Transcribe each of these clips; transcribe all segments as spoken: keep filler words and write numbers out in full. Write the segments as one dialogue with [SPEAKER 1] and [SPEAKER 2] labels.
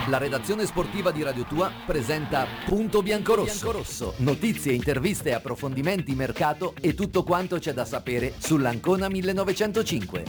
[SPEAKER 1] La redazione sportiva di Radio Tua presenta Punto Biancorosso. Biancorosso. Notizie, interviste, approfondimenti, mercato e tutto quanto c'è da sapere sull'Ancona millenovecentocinque.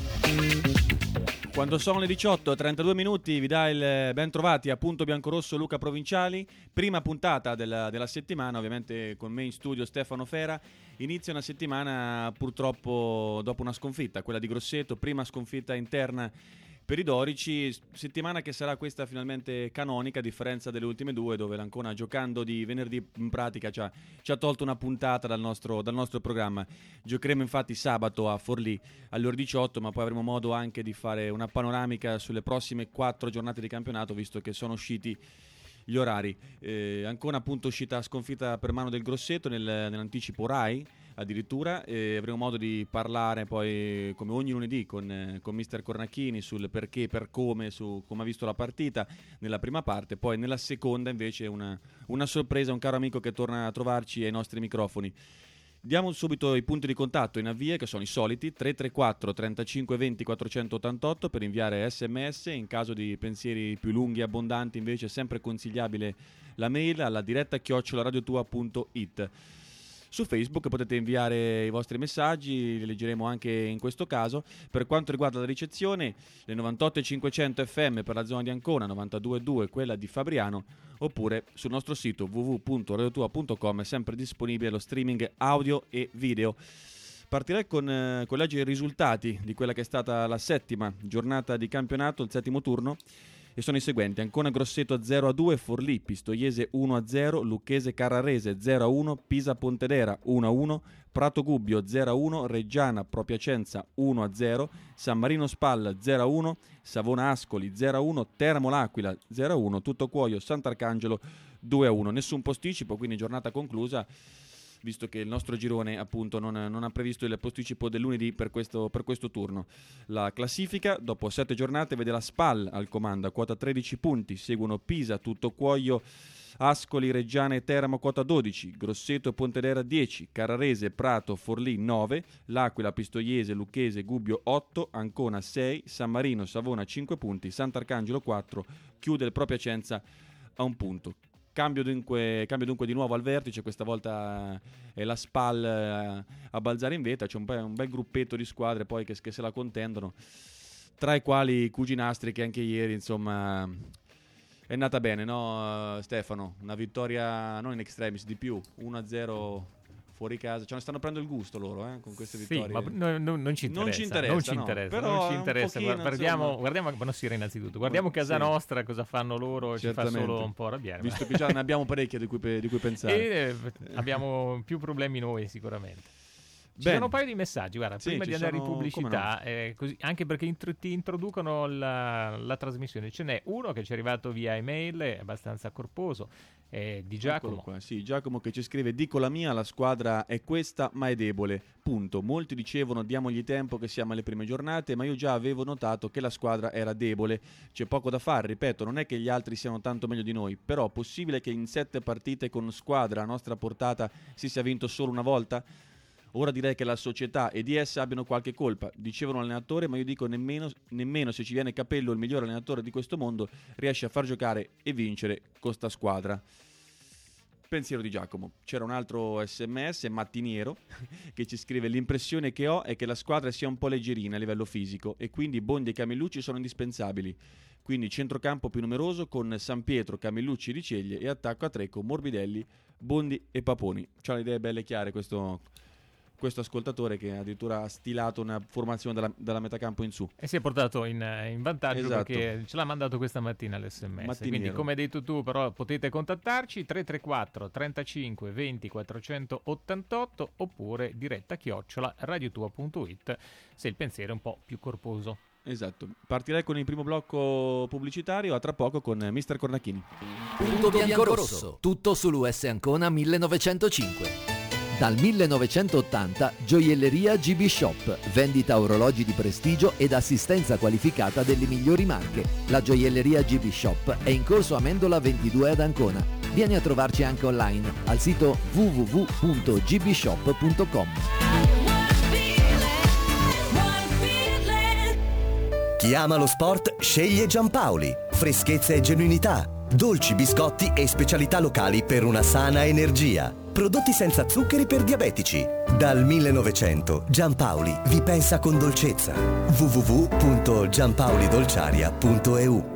[SPEAKER 2] Quando sono le diciotto e trentadue minuti vi dà il ben trovati a Punto Biancorosso Luca Provinciali, prima puntata della, della settimana, ovviamente con me in studio Stefano Fera. Inizia una settimana purtroppo dopo una sconfitta, quella di Grosseto, prima sconfitta interna per i dorici, settimana che sarà questa finalmente canonica, a differenza delle ultime due dove l'Ancona, giocando di venerdì, in pratica ci ha, ci ha tolto una puntata dal nostro, dal nostro programma. Giocheremo infatti sabato a Forlì alle ore diciotto, ma poi avremo modo anche di fare una panoramica sulle prossime quattro giornate di campionato, visto che sono usciti gli orari. Eh, Ancona appunto uscita sconfitta per mano del Grosseto nel, nell'anticipo Rai addirittura, e avremo modo di parlare poi come ogni lunedì con, eh, con mister Cornacchini sul perché, per come, su come ha visto la partita nella prima parte. Poi nella seconda invece una, una sorpresa, un caro amico che torna a trovarci ai nostri microfoni. Diamo subito i punti di contatto in avvio, che sono i soliti: tre tre quattro trentacinque venti quattrocentottantotto per inviare sms. In caso di pensieri più lunghi e abbondanti invece è sempre consigliabile la mail alla diretta chiocciola radiotua punto it. Su Facebook potete inviare i vostri messaggi, li leggeremo anche in questo caso. Per quanto riguarda la ricezione, le novantotto e cinquecento effe emme per la zona di Ancona, novantadue e due quella di Fabriano, oppure sul nostro sito w w w punto radiotua punto com è sempre disponibile lo streaming audio e video. Partirei con, eh, con leggere i risultati di quella che è stata la settima giornata di campionato, il settimo turno, e sono i seguenti: Ancona Grosseto zero a due, Forlì Pistoiese uno a zero, Lucchese Carrarese zero a uno, Pisa Pontedera uno a uno, Prato Gubbio zero a uno, Reggiana Pro Piacenza uno a zero, San Marino Spal zero a uno, Savona Ascoli zero a uno, Teramo L'Aquila zero a uno, Tuttocuoio Sant'Arcangelo due a uno. Nessun posticipo, quindi giornata conclusa, visto che il nostro girone appunto non, non ha previsto il posticipo del lunedì per questo, per questo turno. La classifica dopo sette giornate vede la Spal al comando a quota tredici punti, seguono Pisa, Tuttocuoio, Ascoli, Reggiana e Teramo quota dodici, Grosseto e Pontedera dieci, Carrarese, Prato, Forlì nove, L'Aquila, Pistoiese, Lucchese, Gubbio otto, Ancona sei, San Marino, Savona cinque punti, Sant'Arcangelo quattro, chiude il Pro Piacenza a un punto. Cambio dunque, cambio dunque di nuovo al vertice, questa volta è la Spal a balzare in vetta. C'è un, be- un bel gruppetto di squadre poi che, che se la contendono, tra i quali i Cuginastri, che anche ieri insomma è nata bene, no Stefano? Una vittoria non in extremis, di più, uno a zero fuori casa. Ce ne stanno prendendo il gusto loro eh, con queste vittorie.
[SPEAKER 3] Sì, ma no, no, non ci interessa,
[SPEAKER 2] non ci interessa,
[SPEAKER 3] non ci
[SPEAKER 2] no.
[SPEAKER 3] interessa,
[SPEAKER 2] Però
[SPEAKER 3] non ci interessa.
[SPEAKER 2] pochino,
[SPEAKER 3] guardiamo, guardiamo Buonasera innanzitutto, guardiamo casa
[SPEAKER 2] sì.
[SPEAKER 3] nostra, cosa fanno loro,
[SPEAKER 2] Certamente.
[SPEAKER 3] Ci fa solo un po' arrabbiare.
[SPEAKER 2] Visto che già ne abbiamo parecchie di cui, di cui pensare.
[SPEAKER 3] E eh, abbiamo più problemi noi sicuramente. Ci
[SPEAKER 2] Bene.
[SPEAKER 3] sono un paio di messaggi, guarda,
[SPEAKER 2] Sì,
[SPEAKER 3] prima
[SPEAKER 2] ci
[SPEAKER 3] di andare
[SPEAKER 2] sono-
[SPEAKER 3] in pubblicità,
[SPEAKER 2] come
[SPEAKER 3] eh, così, anche perché intro- ti introducono la, la trasmissione. Ce n'è uno che ci è arrivato via email, è abbastanza corposo, è di Giacomo.
[SPEAKER 2] Eccolo qua, sì, Giacomo che ci scrive: dico la mia, la squadra è questa ma è debole, punto. Molti dicevano diamogli tempo che siamo alle prime giornate, ma io già avevo notato che la squadra era debole. C'è poco da fare, ripeto, non è che gli altri siano tanto meglio di noi, però possibile che in sette partite con squadra a nostra portata si sia vinto solo una volta? Ora direi che la società e di essa abbiano qualche colpa, dicevano l'allenatore, ma io dico nemmeno, nemmeno se ci viene Capello, il migliore allenatore di questo mondo, riesce a far giocare e vincere con sta squadra. Pensiero di Giacomo. C'era un altro sms mattiniero che ci scrive: l'impressione che ho è che la squadra sia un po' leggerina a livello fisico e quindi Bondi e Camillucci sono indispensabili, quindi centrocampo più numeroso con San Pietro, Camillucci, Riceglie e attacco a tre con Morbidelli, Bondi e Paponi. C'ha le idee belle chiare questo questo ascoltatore, che addirittura ha stilato una formazione dalla, dalla metacampo in su.
[SPEAKER 3] E si è portato in, in vantaggio,
[SPEAKER 2] Esatto.
[SPEAKER 3] perché ce l'ha mandato questa mattina l'esse emme esse.
[SPEAKER 2] Mattiniero.
[SPEAKER 3] Quindi, come hai detto tu, però potete contattarci tre tre quattro trentacinque venti quattrocentottantotto oppure diretta chiocciola radiotua punto it se il pensiero è un po' più corposo.
[SPEAKER 2] Esatto. Partirei con il primo blocco pubblicitario, a tra poco con mister Cornacchini.
[SPEAKER 1] Punto Biancorosso, tutto sull'U S Ancona millenovecentocinque. Dal millenovecentottanta Gioielleria G B Shop, vendita orologi di prestigio ed assistenza qualificata delle migliori marche. La Gioielleria G B Shop è in corso Amendola ventidue ad Ancona. Vieni a trovarci anche online al sito w w w punto g b shop punto com.
[SPEAKER 4] Chi ama lo sport sceglie Giampaoli. freschezza e genuinità, dolci, biscotti e specialità locali per una sana energia. Prodotti senza zuccheri per diabetici. Dal millenovecento Giampaoli vi pensa con dolcezza. w w w punto giampaolidolciaria punto e u.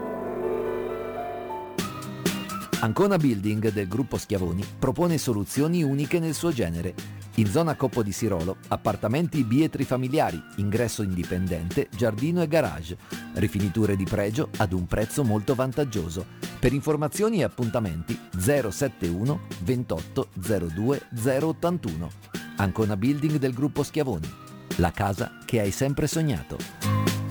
[SPEAKER 1] Ancona Building del gruppo Schiavoni propone soluzioni uniche nel suo genere. In zona Coppo di Sirolo, appartamenti bietri familiari, ingresso indipendente, giardino e garage, rifiniture di pregio ad un prezzo molto vantaggioso. Per informazioni e appuntamenti zero settantuno ventotto zero due zero ottantuno. Ancona Building del gruppo Schiavoni, la casa che hai sempre sognato.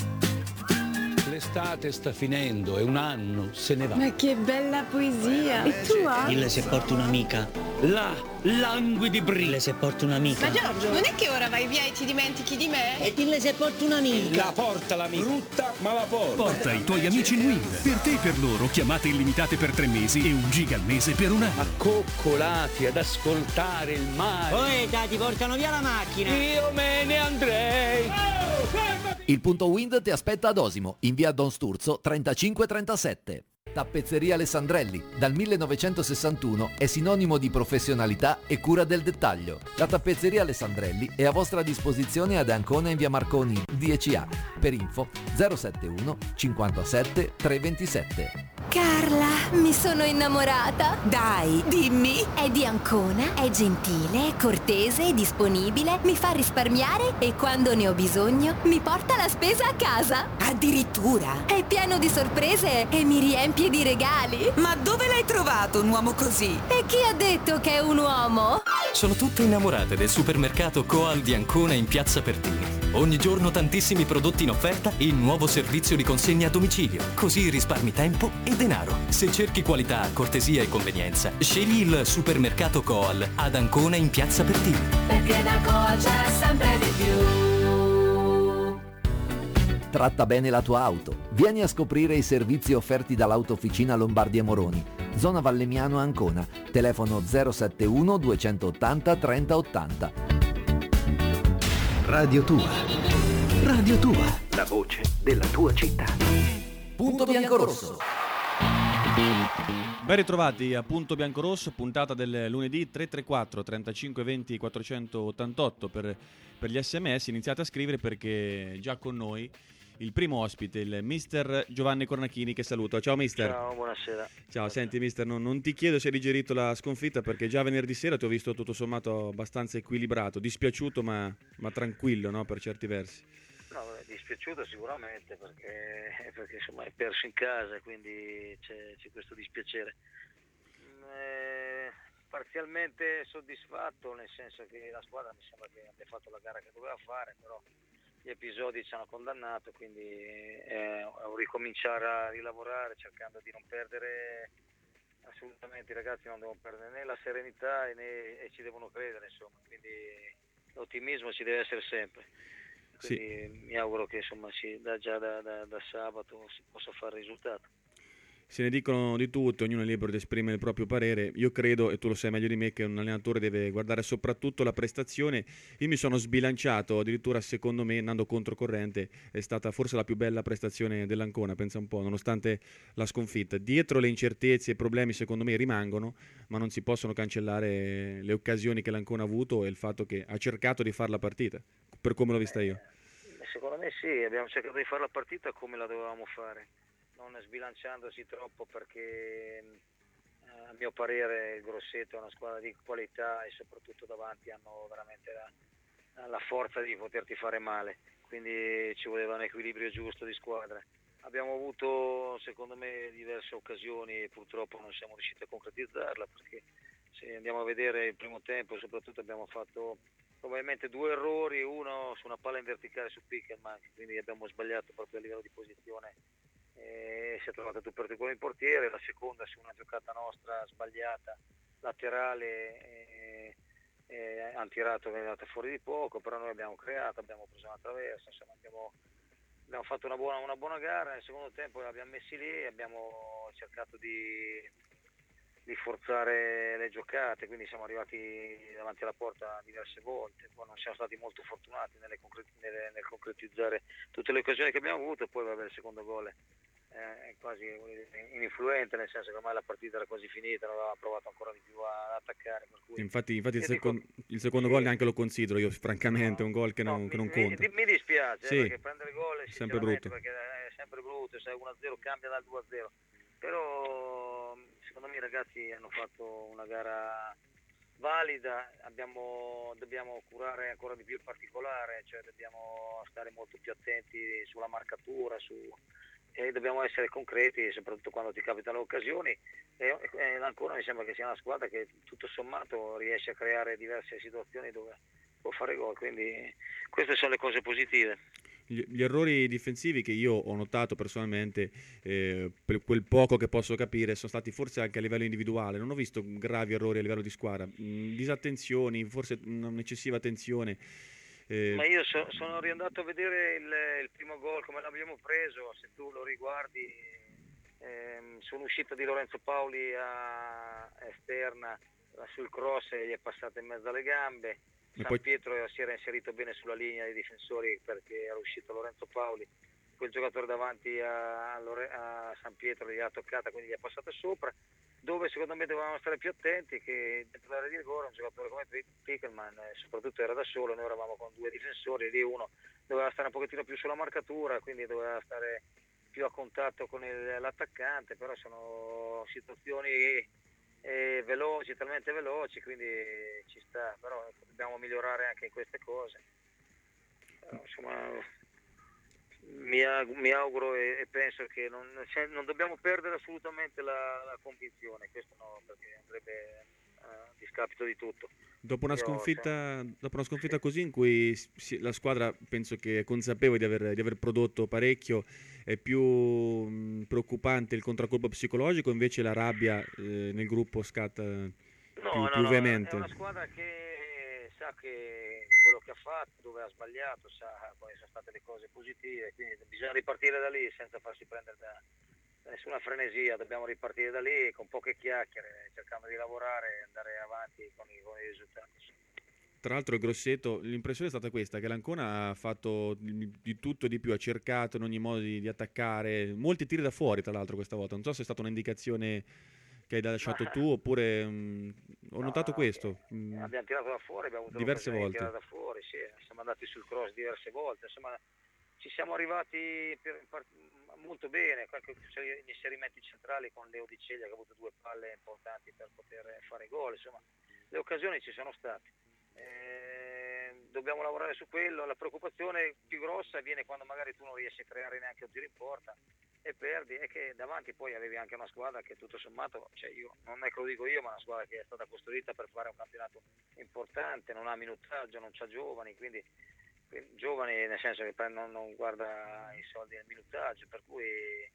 [SPEAKER 5] L'estate sta finendo e un anno se ne va.
[SPEAKER 6] Ma che bella poesia! E tu hai?
[SPEAKER 7] Dille se porti un'amica.
[SPEAKER 5] Là, languidi brille.
[SPEAKER 7] Dille se porti un'amica.
[SPEAKER 6] Ma Giorgio, non è che ora vai via e ti dimentichi di me?
[SPEAKER 7] E dille se porti un'amica.
[SPEAKER 5] La porta l'amica. Brutta, ma la porta.
[SPEAKER 8] Porta i tuoi amici in Wind. Per te e per loro chiamate illimitate per tre mesi e un giga al mese per un anno.
[SPEAKER 5] Accoccolati ad ascoltare il mare.
[SPEAKER 7] Poi ti portano via la macchina.
[SPEAKER 5] Io me ne andrei.
[SPEAKER 1] Il punto Wind ti aspetta ad Osimo, in via Don Sturzo trentacinque trentasette. Tappezzeria Alessandrelli, dal millenovecentosessantuno è sinonimo di professionalità e cura del dettaglio. La Tappezzeria Alessandrelli è a vostra disposizione ad Ancona in via Marconi dieci A. Per info zero settantuno cinquantasette trecentoventisette.
[SPEAKER 9] Carla, mi sono innamorata.
[SPEAKER 10] Dai, dimmi.
[SPEAKER 9] È di Ancona, è gentile, è cortese, è disponibile, mi fa risparmiare e quando ne ho bisogno mi porta la spesa a casa.
[SPEAKER 10] Addirittura.
[SPEAKER 9] È pieno di sorprese e mi riempie di regali.
[SPEAKER 10] Ma dove l'hai trovato un uomo così?
[SPEAKER 9] E chi ha detto che è un uomo?
[SPEAKER 11] Sono tutte innamorate del supermercato Coal di Ancona in Piazza Pertini. Ogni giorno tantissimi prodotti in offerta e il nuovo servizio di consegna a domicilio. Così risparmi tempo e denaro. Se cerchi qualità, cortesia e convenienza, scegli il supermercato Coal ad Ancona in Piazza Pertini.
[SPEAKER 12] Perché da Coal c'è sempre di più.
[SPEAKER 1] Tratta bene la tua auto. Vieni a scoprire i servizi offerti dall'Autofficina Lombardia Moroni. Zona Vallemiano Ancona. Telefono zero settantuno duecentottanta trenta ottanta.
[SPEAKER 4] Radio Tua. Radio Tua. La voce della tua città.
[SPEAKER 1] Punto Biancorosso.
[SPEAKER 2] Ben ritrovati a Punto Biancorosso, puntata del lunedì. Tre tre quattro trentacinque venti quattrocentottantotto per, per gli sms. Iniziate a scrivere perché già con noi il primo ospite, il mister Giovanni Cornachini, che saluto. Ciao mister.
[SPEAKER 13] Ciao, buonasera.
[SPEAKER 2] Ciao, senti mister, non, non ti chiedo se hai digerito la sconfitta perché già venerdì sera ti ho visto tutto sommato abbastanza equilibrato, dispiaciuto ma, ma tranquillo, no, per certi versi.
[SPEAKER 13] No, è dispiaciuto sicuramente perché, perché insomma hai perso in casa, quindi c'è, c'è questo dispiacere. Eh, parzialmente soddisfatto, nel senso che la squadra mi sembra che abbia fatto la gara che doveva fare, però gli episodi ci hanno condannato, quindi è un ricominciare a rilavorare cercando di non perdere assolutamente, i ragazzi non devono perdere né la serenità e, né, e ci devono credere, insomma, quindi l'ottimismo ci deve essere sempre. Quindi sì, mi auguro che insomma si, da, già da, da, da sabato si possa fare il risultato.
[SPEAKER 2] Se ne dicono di tutto, ognuno è libero di esprimere il proprio parere. Io credo, e tu lo sai meglio di me, che un allenatore deve guardare soprattutto la prestazione. Io mi sono sbilanciato, addirittura secondo me, andando controcorrente, è stata forse la più bella prestazione dell'Ancona, pensa un po', nonostante la sconfitta. Dietro le incertezze e i problemi secondo me rimangono, ma non si possono cancellare le occasioni che l'Ancona ha avuto e il fatto che ha cercato di fare la partita, per come l'ho vista io.
[SPEAKER 13] Eh, secondo me sì, abbiamo cercato di fare la partita come la dovevamo fare, non sbilanciandosi troppo, perché eh, a mio parere il Grosseto è una squadra di qualità e soprattutto davanti hanno veramente la, la forza di poterti fare male, quindi ci voleva un equilibrio giusto di squadre. Abbiamo avuto secondo me diverse occasioni e purtroppo non siamo riusciti a concretizzarla, perché se andiamo a vedere il primo tempo soprattutto abbiamo fatto probabilmente due errori, uno su una palla in verticale su Pickelman, quindi abbiamo sbagliato proprio a livello di posizione e si è trovato tu per tu come il portiere, la seconda su una giocata nostra sbagliata laterale e, e hanno tirato, è andata fuori di poco, però noi abbiamo creato, abbiamo preso una traversa, insomma abbiamo, abbiamo fatto una buona, una buona gara. Nel secondo tempo l'abbiamo messi lì, abbiamo cercato di, di forzare le giocate, quindi siamo arrivati davanti alla porta diverse volte, poi non siamo stati molto fortunati nelle concret- nelle, nel concretizzare tutte le occasioni che abbiamo avuto, e poi vabbè il secondo gol è quasi ininfluente, nel senso che ormai la partita era quasi finita, non aveva provato ancora di più ad attaccare. Per cui
[SPEAKER 2] Infatti, infatti il,
[SPEAKER 13] io
[SPEAKER 2] secon-
[SPEAKER 13] dico-
[SPEAKER 2] il secondo
[SPEAKER 13] sì.
[SPEAKER 2] gol neanche lo considero io, francamente,
[SPEAKER 13] No,
[SPEAKER 2] un gol che non,
[SPEAKER 13] no,
[SPEAKER 2] che non
[SPEAKER 13] mi,
[SPEAKER 2] conta.
[SPEAKER 13] mi, mi dispiace,
[SPEAKER 2] Sì,
[SPEAKER 13] eh, perché prendere gol è
[SPEAKER 2] sempre
[SPEAKER 13] sinceramente,
[SPEAKER 2] brutto.
[SPEAKER 13] perché è sempre brutto, se è uno a zero cambia dal due a zero. Però secondo me i ragazzi hanno fatto una gara valida, abbiamo, dobbiamo curare ancora di più il particolare, cioè dobbiamo stare molto più attenti sulla marcatura, su, e dobbiamo essere concreti, soprattutto quando ti capitano occasioni. E, e ancora mi sembra che sia una squadra che tutto sommato riesce a creare diverse situazioni dove può fare gol, quindi queste sono le cose positive.
[SPEAKER 2] Gli, gli errori difensivi che io ho notato personalmente, eh, per quel poco che posso capire, sono stati forse anche a livello individuale. Non ho visto gravi errori a livello di squadra, mh, disattenzioni, forse un'eccessiva tensione. Eh,
[SPEAKER 13] Ma io so, sono riandato a vedere il, il primo gol come l'abbiamo preso, se tu lo riguardi, ehm, sull'uscita di Lorenzo Paoli a esterna sul cross e gli è passata in mezzo alle gambe. San
[SPEAKER 2] poi...
[SPEAKER 13] Pietro si era inserito bene sulla linea dei difensori perché era uscito Lorenzo Paoli, quel giocatore davanti a, Lore, a San Pietro gli ha toccata, quindi gli è passata sopra, dove secondo me dovevamo stare più attenti che dentro l'area di rigore un giocatore come Pickelman eh, soprattutto era da solo, noi eravamo con due difensori, lì uno doveva stare un pochettino più sulla marcatura, quindi doveva stare più a contatto con il, l'attaccante, però sono situazioni eh, veloci, talmente veloci, quindi ci sta, però dobbiamo migliorare anche in queste cose. Però, insomma, mi, aug- mi auguro e, e penso che non, cioè, non dobbiamo perdere assolutamente la, la convinzione, questo no, perché andrebbe a discapito di tutto.
[SPEAKER 2] Dopo una,
[SPEAKER 13] Io,
[SPEAKER 2] sconfitta,
[SPEAKER 13] cioè,
[SPEAKER 2] dopo una sconfitta così in cui si, la squadra penso che è consapevole di aver, di aver prodotto parecchio, è più mh, preoccupante il contraccolpo psicologico, invece la rabbia eh, nel gruppo scatta
[SPEAKER 13] no,
[SPEAKER 2] più,
[SPEAKER 13] no,
[SPEAKER 2] più
[SPEAKER 13] no,
[SPEAKER 2] veemente.
[SPEAKER 13] è una squadra che sa che quello che ha fatto, dove ha sbagliato, sa quali sono state le cose positive, quindi bisogna ripartire da lì senza farsi prendere da, da nessuna frenesia, dobbiamo ripartire da lì con poche chiacchiere, cercando di lavorare e andare avanti con i, con i risultati.
[SPEAKER 2] Tra l'altro il Grosseto, l'impressione è stata questa, che l'Ancona ha fatto di, di tutto e di più, ha cercato in ogni modo di, di attaccare, molti tiri da fuori tra l'altro questa volta, non so se è stata un'indicazione che hai lasciato tu oppure mh, ho
[SPEAKER 13] No,
[SPEAKER 2] notato
[SPEAKER 13] no,
[SPEAKER 2] questo. Mh,
[SPEAKER 13] abbiamo tirato da fuori, abbiamo avuto
[SPEAKER 2] diverse
[SPEAKER 13] l'occasione
[SPEAKER 2] volte.
[SPEAKER 13] di tirare da fuori, sì, siamo andati sul cross diverse volte, insomma ci siamo arrivati per, per, molto bene, qualche gli inserimenti centrali con Leo Di Ceglia che ha avuto due palle importanti per poter fare gol, insomma le occasioni ci sono state. Eh, dobbiamo lavorare su quello, la preoccupazione più grossa viene quando magari tu non riesci a creare neanche un tiro in porta e perdi, è che davanti poi avevi anche una squadra che tutto sommato, cioè io non è che lo dico io, ma una squadra che è stata costruita per fare un campionato importante, non ha minutaggio, non c'ha giovani, quindi, quindi giovani nel senso che non, non guarda i soldi nel minutaggio, per cui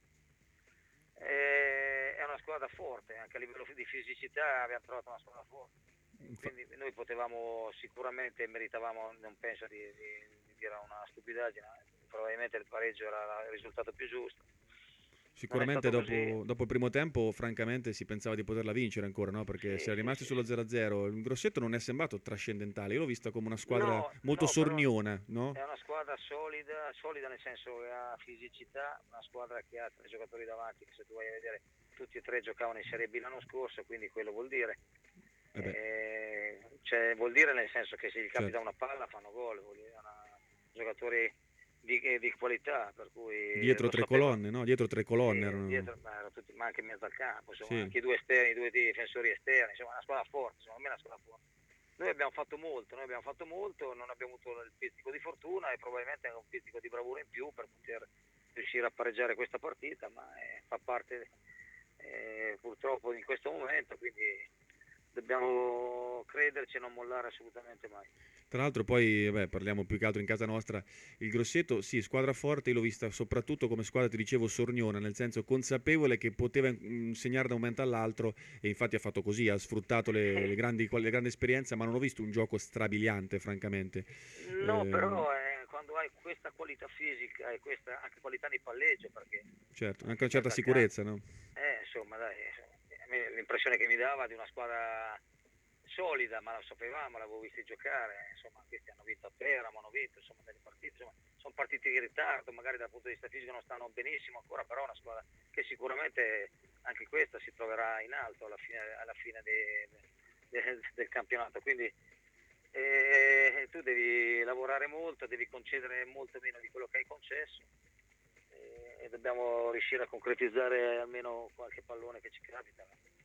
[SPEAKER 13] eh, è una squadra forte, anche a livello di fisicità abbiamo trovato una squadra forte. Quindi noi potevamo sicuramente, meritavamo, non penso di, di, di dire una stupidaggine, probabilmente il pareggio era il risultato più giusto.
[SPEAKER 2] Sicuramente dopo, dopo il primo tempo francamente si pensava di poterla vincere ancora, no? Perché
[SPEAKER 13] sì,
[SPEAKER 2] si era rimasti
[SPEAKER 13] sì,
[SPEAKER 2] sullo zero a zero. Il Grosseto non è sembrato trascendentale, io l'ho vista come una squadra
[SPEAKER 13] no,
[SPEAKER 2] molto
[SPEAKER 13] no,
[SPEAKER 2] sorniona, no?
[SPEAKER 13] È una squadra solida, solida nel senso che ha fisicità, una squadra che ha tre giocatori davanti, che se tu vai a vedere tutti e tre giocavano in Serie B l'anno scorso, quindi quello vuol dire.
[SPEAKER 2] Eh
[SPEAKER 13] eh, cioè, vuol dire nel senso che se gli capita
[SPEAKER 2] certo.
[SPEAKER 13] una palla fanno gol, vuol dire una, giocatori di, di qualità, per cui
[SPEAKER 2] dietro tre
[SPEAKER 13] sapevo.
[SPEAKER 2] colonne, no? Dietro tre colonne
[SPEAKER 13] Sì,
[SPEAKER 2] erano...
[SPEAKER 13] dietro, ma, erano tutti, ma anche in mezzo al campo, insomma,
[SPEAKER 2] Sì.
[SPEAKER 13] anche i due esterni, i due difensori esterni, insomma, una squadra forte, secondo me è una squadra forte. Noi abbiamo fatto molto, noi abbiamo fatto molto, non abbiamo avuto il pizzico di fortuna e probabilmente anche un pizzico di bravura in più per poter riuscire a pareggiare questa partita, ma eh, fa parte eh, purtroppo in questo momento, quindi dobbiamo crederci e non mollare assolutamente mai.
[SPEAKER 2] Tra l'altro poi, vabbè, parliamo più che altro in casa nostra, il Grosseto, sì, squadra forte, io l'ho vista soprattutto come squadra, ti dicevo, sorniona, nel senso consapevole che poteva mh, segnare da un momento all'altro e infatti ha fatto così, ha sfruttato le, le, grandi, le grandi esperienze, ma non ho visto un gioco strabiliante, francamente.
[SPEAKER 13] No,
[SPEAKER 2] eh,
[SPEAKER 13] però eh, quando hai questa qualità fisica e questa anche qualità di palleggio, perché...
[SPEAKER 2] Certo, anche una certa sicurezza, no?
[SPEAKER 13] Eh, insomma, dai, l'impressione che mi dava di una squadra solida, ma la sapevamo, l'avevo visti giocare, insomma, questi hanno vinto a Teramo, hanno vinto insomma delle partite, insomma, sono partiti in ritardo, magari dal punto di vista fisico non stanno benissimo ancora, però è una squadra che sicuramente anche questa si troverà in alto alla fine, alla fine de, de, de, del campionato, quindi eh, tu devi lavorare molto, devi concedere molto meno di quello che hai concesso eh, e dobbiamo riuscire a concretizzare almeno qualche pallone che ci capita,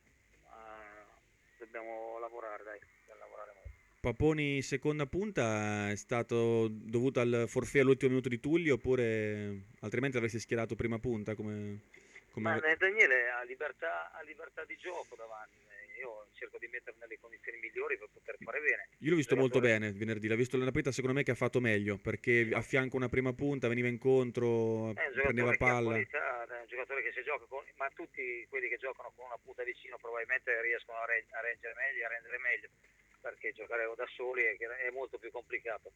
[SPEAKER 13] ma dobbiamo lavorare, dai, dobbiamo lavorare molto.
[SPEAKER 2] Paponi seconda punta è stato dovuto al forfait all'ultimo minuto di Tulli, oppure altrimenti avresti schierato prima punta come, come...
[SPEAKER 13] Ma Daniele ha libertà, ha libertà di gioco davanti, io cerco di metterlo nelle condizioni migliori per poter fare bene.
[SPEAKER 2] Io l'ho visto molto bene venerdì, l'ho visto nella partita secondo me che ha fatto meglio, perché a fianco una prima punta veniva incontro, prendeva palla.
[SPEAKER 13] È un giocatore che se gioca con, ma tutti quelli che giocano con una punta vicino probabilmente riescono a, reg- a reggere meglio, a rendere meglio, perché giocare da soli è, è molto più complicato,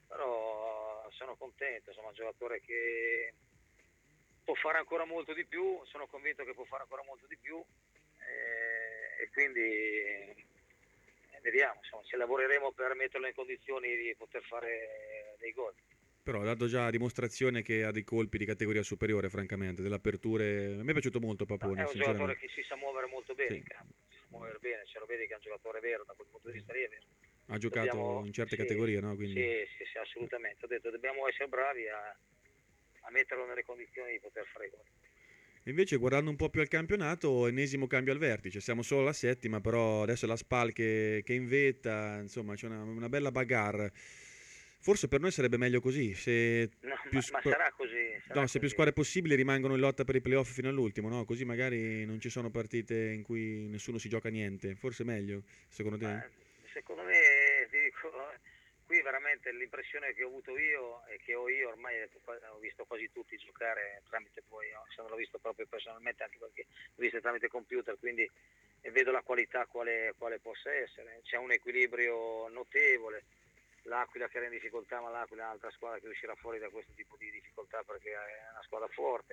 [SPEAKER 13] però sono contento, sono un giocatore che può fare ancora molto di più, sono convinto che può fare ancora molto di più eh, e quindi eh, vediamo, insomma, ci lavoreremo per metterlo in condizioni di poter fare dei gol.
[SPEAKER 2] Però ha dato già dimostrazione che ha dei colpi di categoria superiore, francamente, delle aperture. A me è piaciuto molto Paponi.
[SPEAKER 13] No, è un giocatore che si sa muovere molto bene, sì. In campo, si sa muovere bene, ce lo vedi che è un giocatore vero, da quel punto di vista lì è vero.
[SPEAKER 2] Ha giocato dobbiamo, in certe sì, categorie, no? Quindi...
[SPEAKER 13] Sì, sì, sì, assolutamente. Ho detto, dobbiamo essere bravi a, a metterlo nelle condizioni di poter fare gol.
[SPEAKER 2] Invece, guardando un po' più al campionato, ennesimo cambio al vertice. Siamo solo alla settima, però adesso è la Spal che, che invetta, insomma, c'è una, una bella bagarre. Forse per noi sarebbe meglio così, se
[SPEAKER 13] no,
[SPEAKER 2] più
[SPEAKER 13] ma,
[SPEAKER 2] squ-
[SPEAKER 13] ma sarà così. Sarà
[SPEAKER 2] no, se
[SPEAKER 13] così.
[SPEAKER 2] più squadre possibili rimangono in lotta per i playoff fino all'ultimo, no? Così magari non ci sono partite in cui nessuno si gioca niente. Forse è meglio, secondo te?
[SPEAKER 13] Ma, secondo me, ti dico, qui veramente l'impressione che ho avuto io e che ho io, ormai ho visto quasi tutti giocare tramite poi, se non l'ho visto proprio personalmente, anche perché l'ho visto tramite computer, quindi vedo la qualità quale, quale possa essere. C'è un equilibrio notevole. L'Aquila che era in difficoltà, ma l'Aquila è un'altra squadra che uscirà fuori da questo tipo di difficoltà perché è una squadra forte.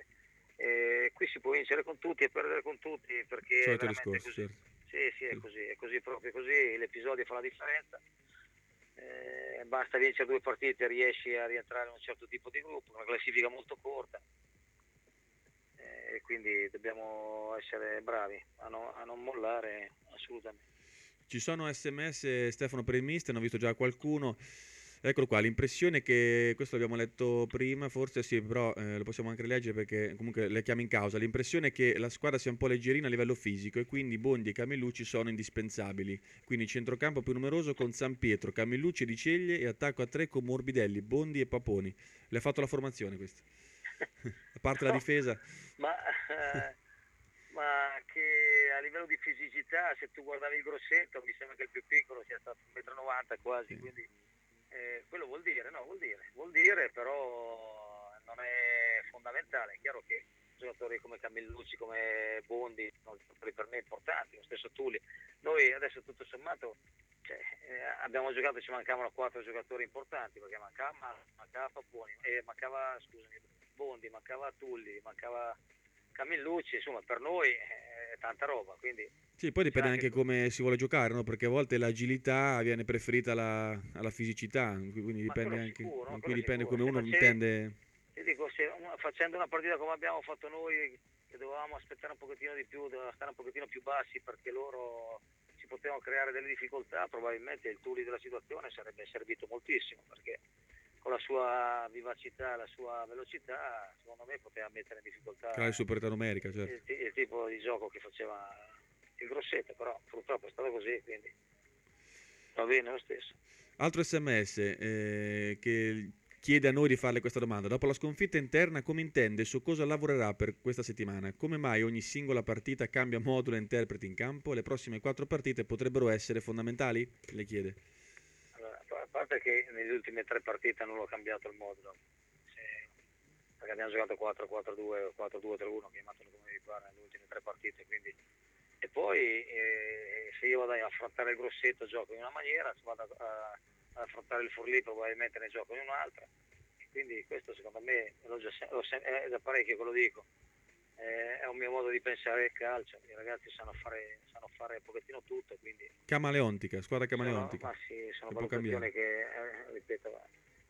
[SPEAKER 13] E qui si può vincere con tutti e perdere con tutti perché è veramente
[SPEAKER 2] discorso,
[SPEAKER 13] così.
[SPEAKER 2] Certo.
[SPEAKER 13] Sì, sì, è così, è così proprio così, l'episodio fa la differenza. Eh, basta vincere due partite e riesci a rientrare in un certo tipo di gruppo, una classifica molto corta. E eh, quindi dobbiamo essere bravi a, no, a non mollare assolutamente.
[SPEAKER 2] Ci sono sms, Stefano, per il mister, ne ho visto già qualcuno. Eccolo qua, l'impressione che, questo l'abbiamo letto prima, forse sì, però eh, lo possiamo anche leggere perché comunque le chiamo in causa. L'impressione è che la squadra sia un po' leggerina a livello fisico e quindi Bondi e Camillucci sono indispensabili. Quindi centrocampo più numeroso con San Pietro, Camillucci e Di Ceglie e attacco a tre con Morbidelli, Bondi e Paponi. Le ha fatto la formazione questa? A parte
[SPEAKER 13] no,
[SPEAKER 2] la difesa?
[SPEAKER 13] Ma... Uh... ma che a livello di fisicità, se tu guardavi il grossetto, mi sembra che il più piccolo sia stato un metro e novanta quasi, sì. Quindi eh, quello vuol dire, no, vuol dire, vuol dire, però non è fondamentale. È chiaro che giocatori come Camillucci, come Bondi, sono giocatori per me importanti, lo stesso Tulli. Noi adesso tutto sommato cioè, eh, abbiamo giocato, ci mancavano quattro giocatori importanti, perché mancava, mancava Paponi, eh, mancava, scusami, Bondi, mancava Tulli, mancava Camillucci, insomma per noi è tanta roba, quindi
[SPEAKER 2] sì, poi dipende anche come si vuole giocare, no? Perché a volte l'agilità viene preferita alla, alla fisicità, quindi dipende anche
[SPEAKER 13] sicuro,
[SPEAKER 2] quindi dipende
[SPEAKER 13] sicuro.
[SPEAKER 2] come uno
[SPEAKER 13] Se
[SPEAKER 2] intende.
[SPEAKER 13] Ti dico, se facendo una partita come abbiamo fatto noi, che dovevamo aspettare un pochettino di più, dovevamo stare un pochettino più bassi perché loro ci potevano creare delle difficoltà, probabilmente il Tulli della situazione sarebbe servito moltissimo, perché con la sua vivacità, la sua velocità, secondo me poteva mettere in difficoltà
[SPEAKER 2] la superiorità numerica, certo.
[SPEAKER 13] il, il tipo di gioco che faceva il grossetto, però purtroppo è stato così, quindi va bene lo stesso.
[SPEAKER 2] Altro sms eh, che chiede a noi di farle questa domanda: dopo la sconfitta interna, come intende, su cosa lavorerà per questa settimana? Come mai ogni singola partita cambia modulo e interpreti in campo? Le prossime quattro partite potrebbero essere fondamentali? Le chiede.
[SPEAKER 13] A parte che nelle ultime tre partite non l'ho cambiato il modulo, se, perché abbiamo giocato quattro quattro due o quattro due tre uno, chiamatelo come vi pare, nelle ultime tre partite, quindi. E poi eh, se io vado ad affrontare il grossetto gioco in una maniera, se vado a, ad affrontare il Forlì probabilmente ne gioco in un'altra, quindi questo secondo me l'ho già, l'ho, è da parecchio che lo dico. Eh, è un mio modo di pensare al calcio, i ragazzi sanno fare, sanno fare un pochettino tutto, quindi
[SPEAKER 2] camaleontica, squadra camaleontica.
[SPEAKER 13] Sono, ma sì, sono valutazioni che, eh, ripeto,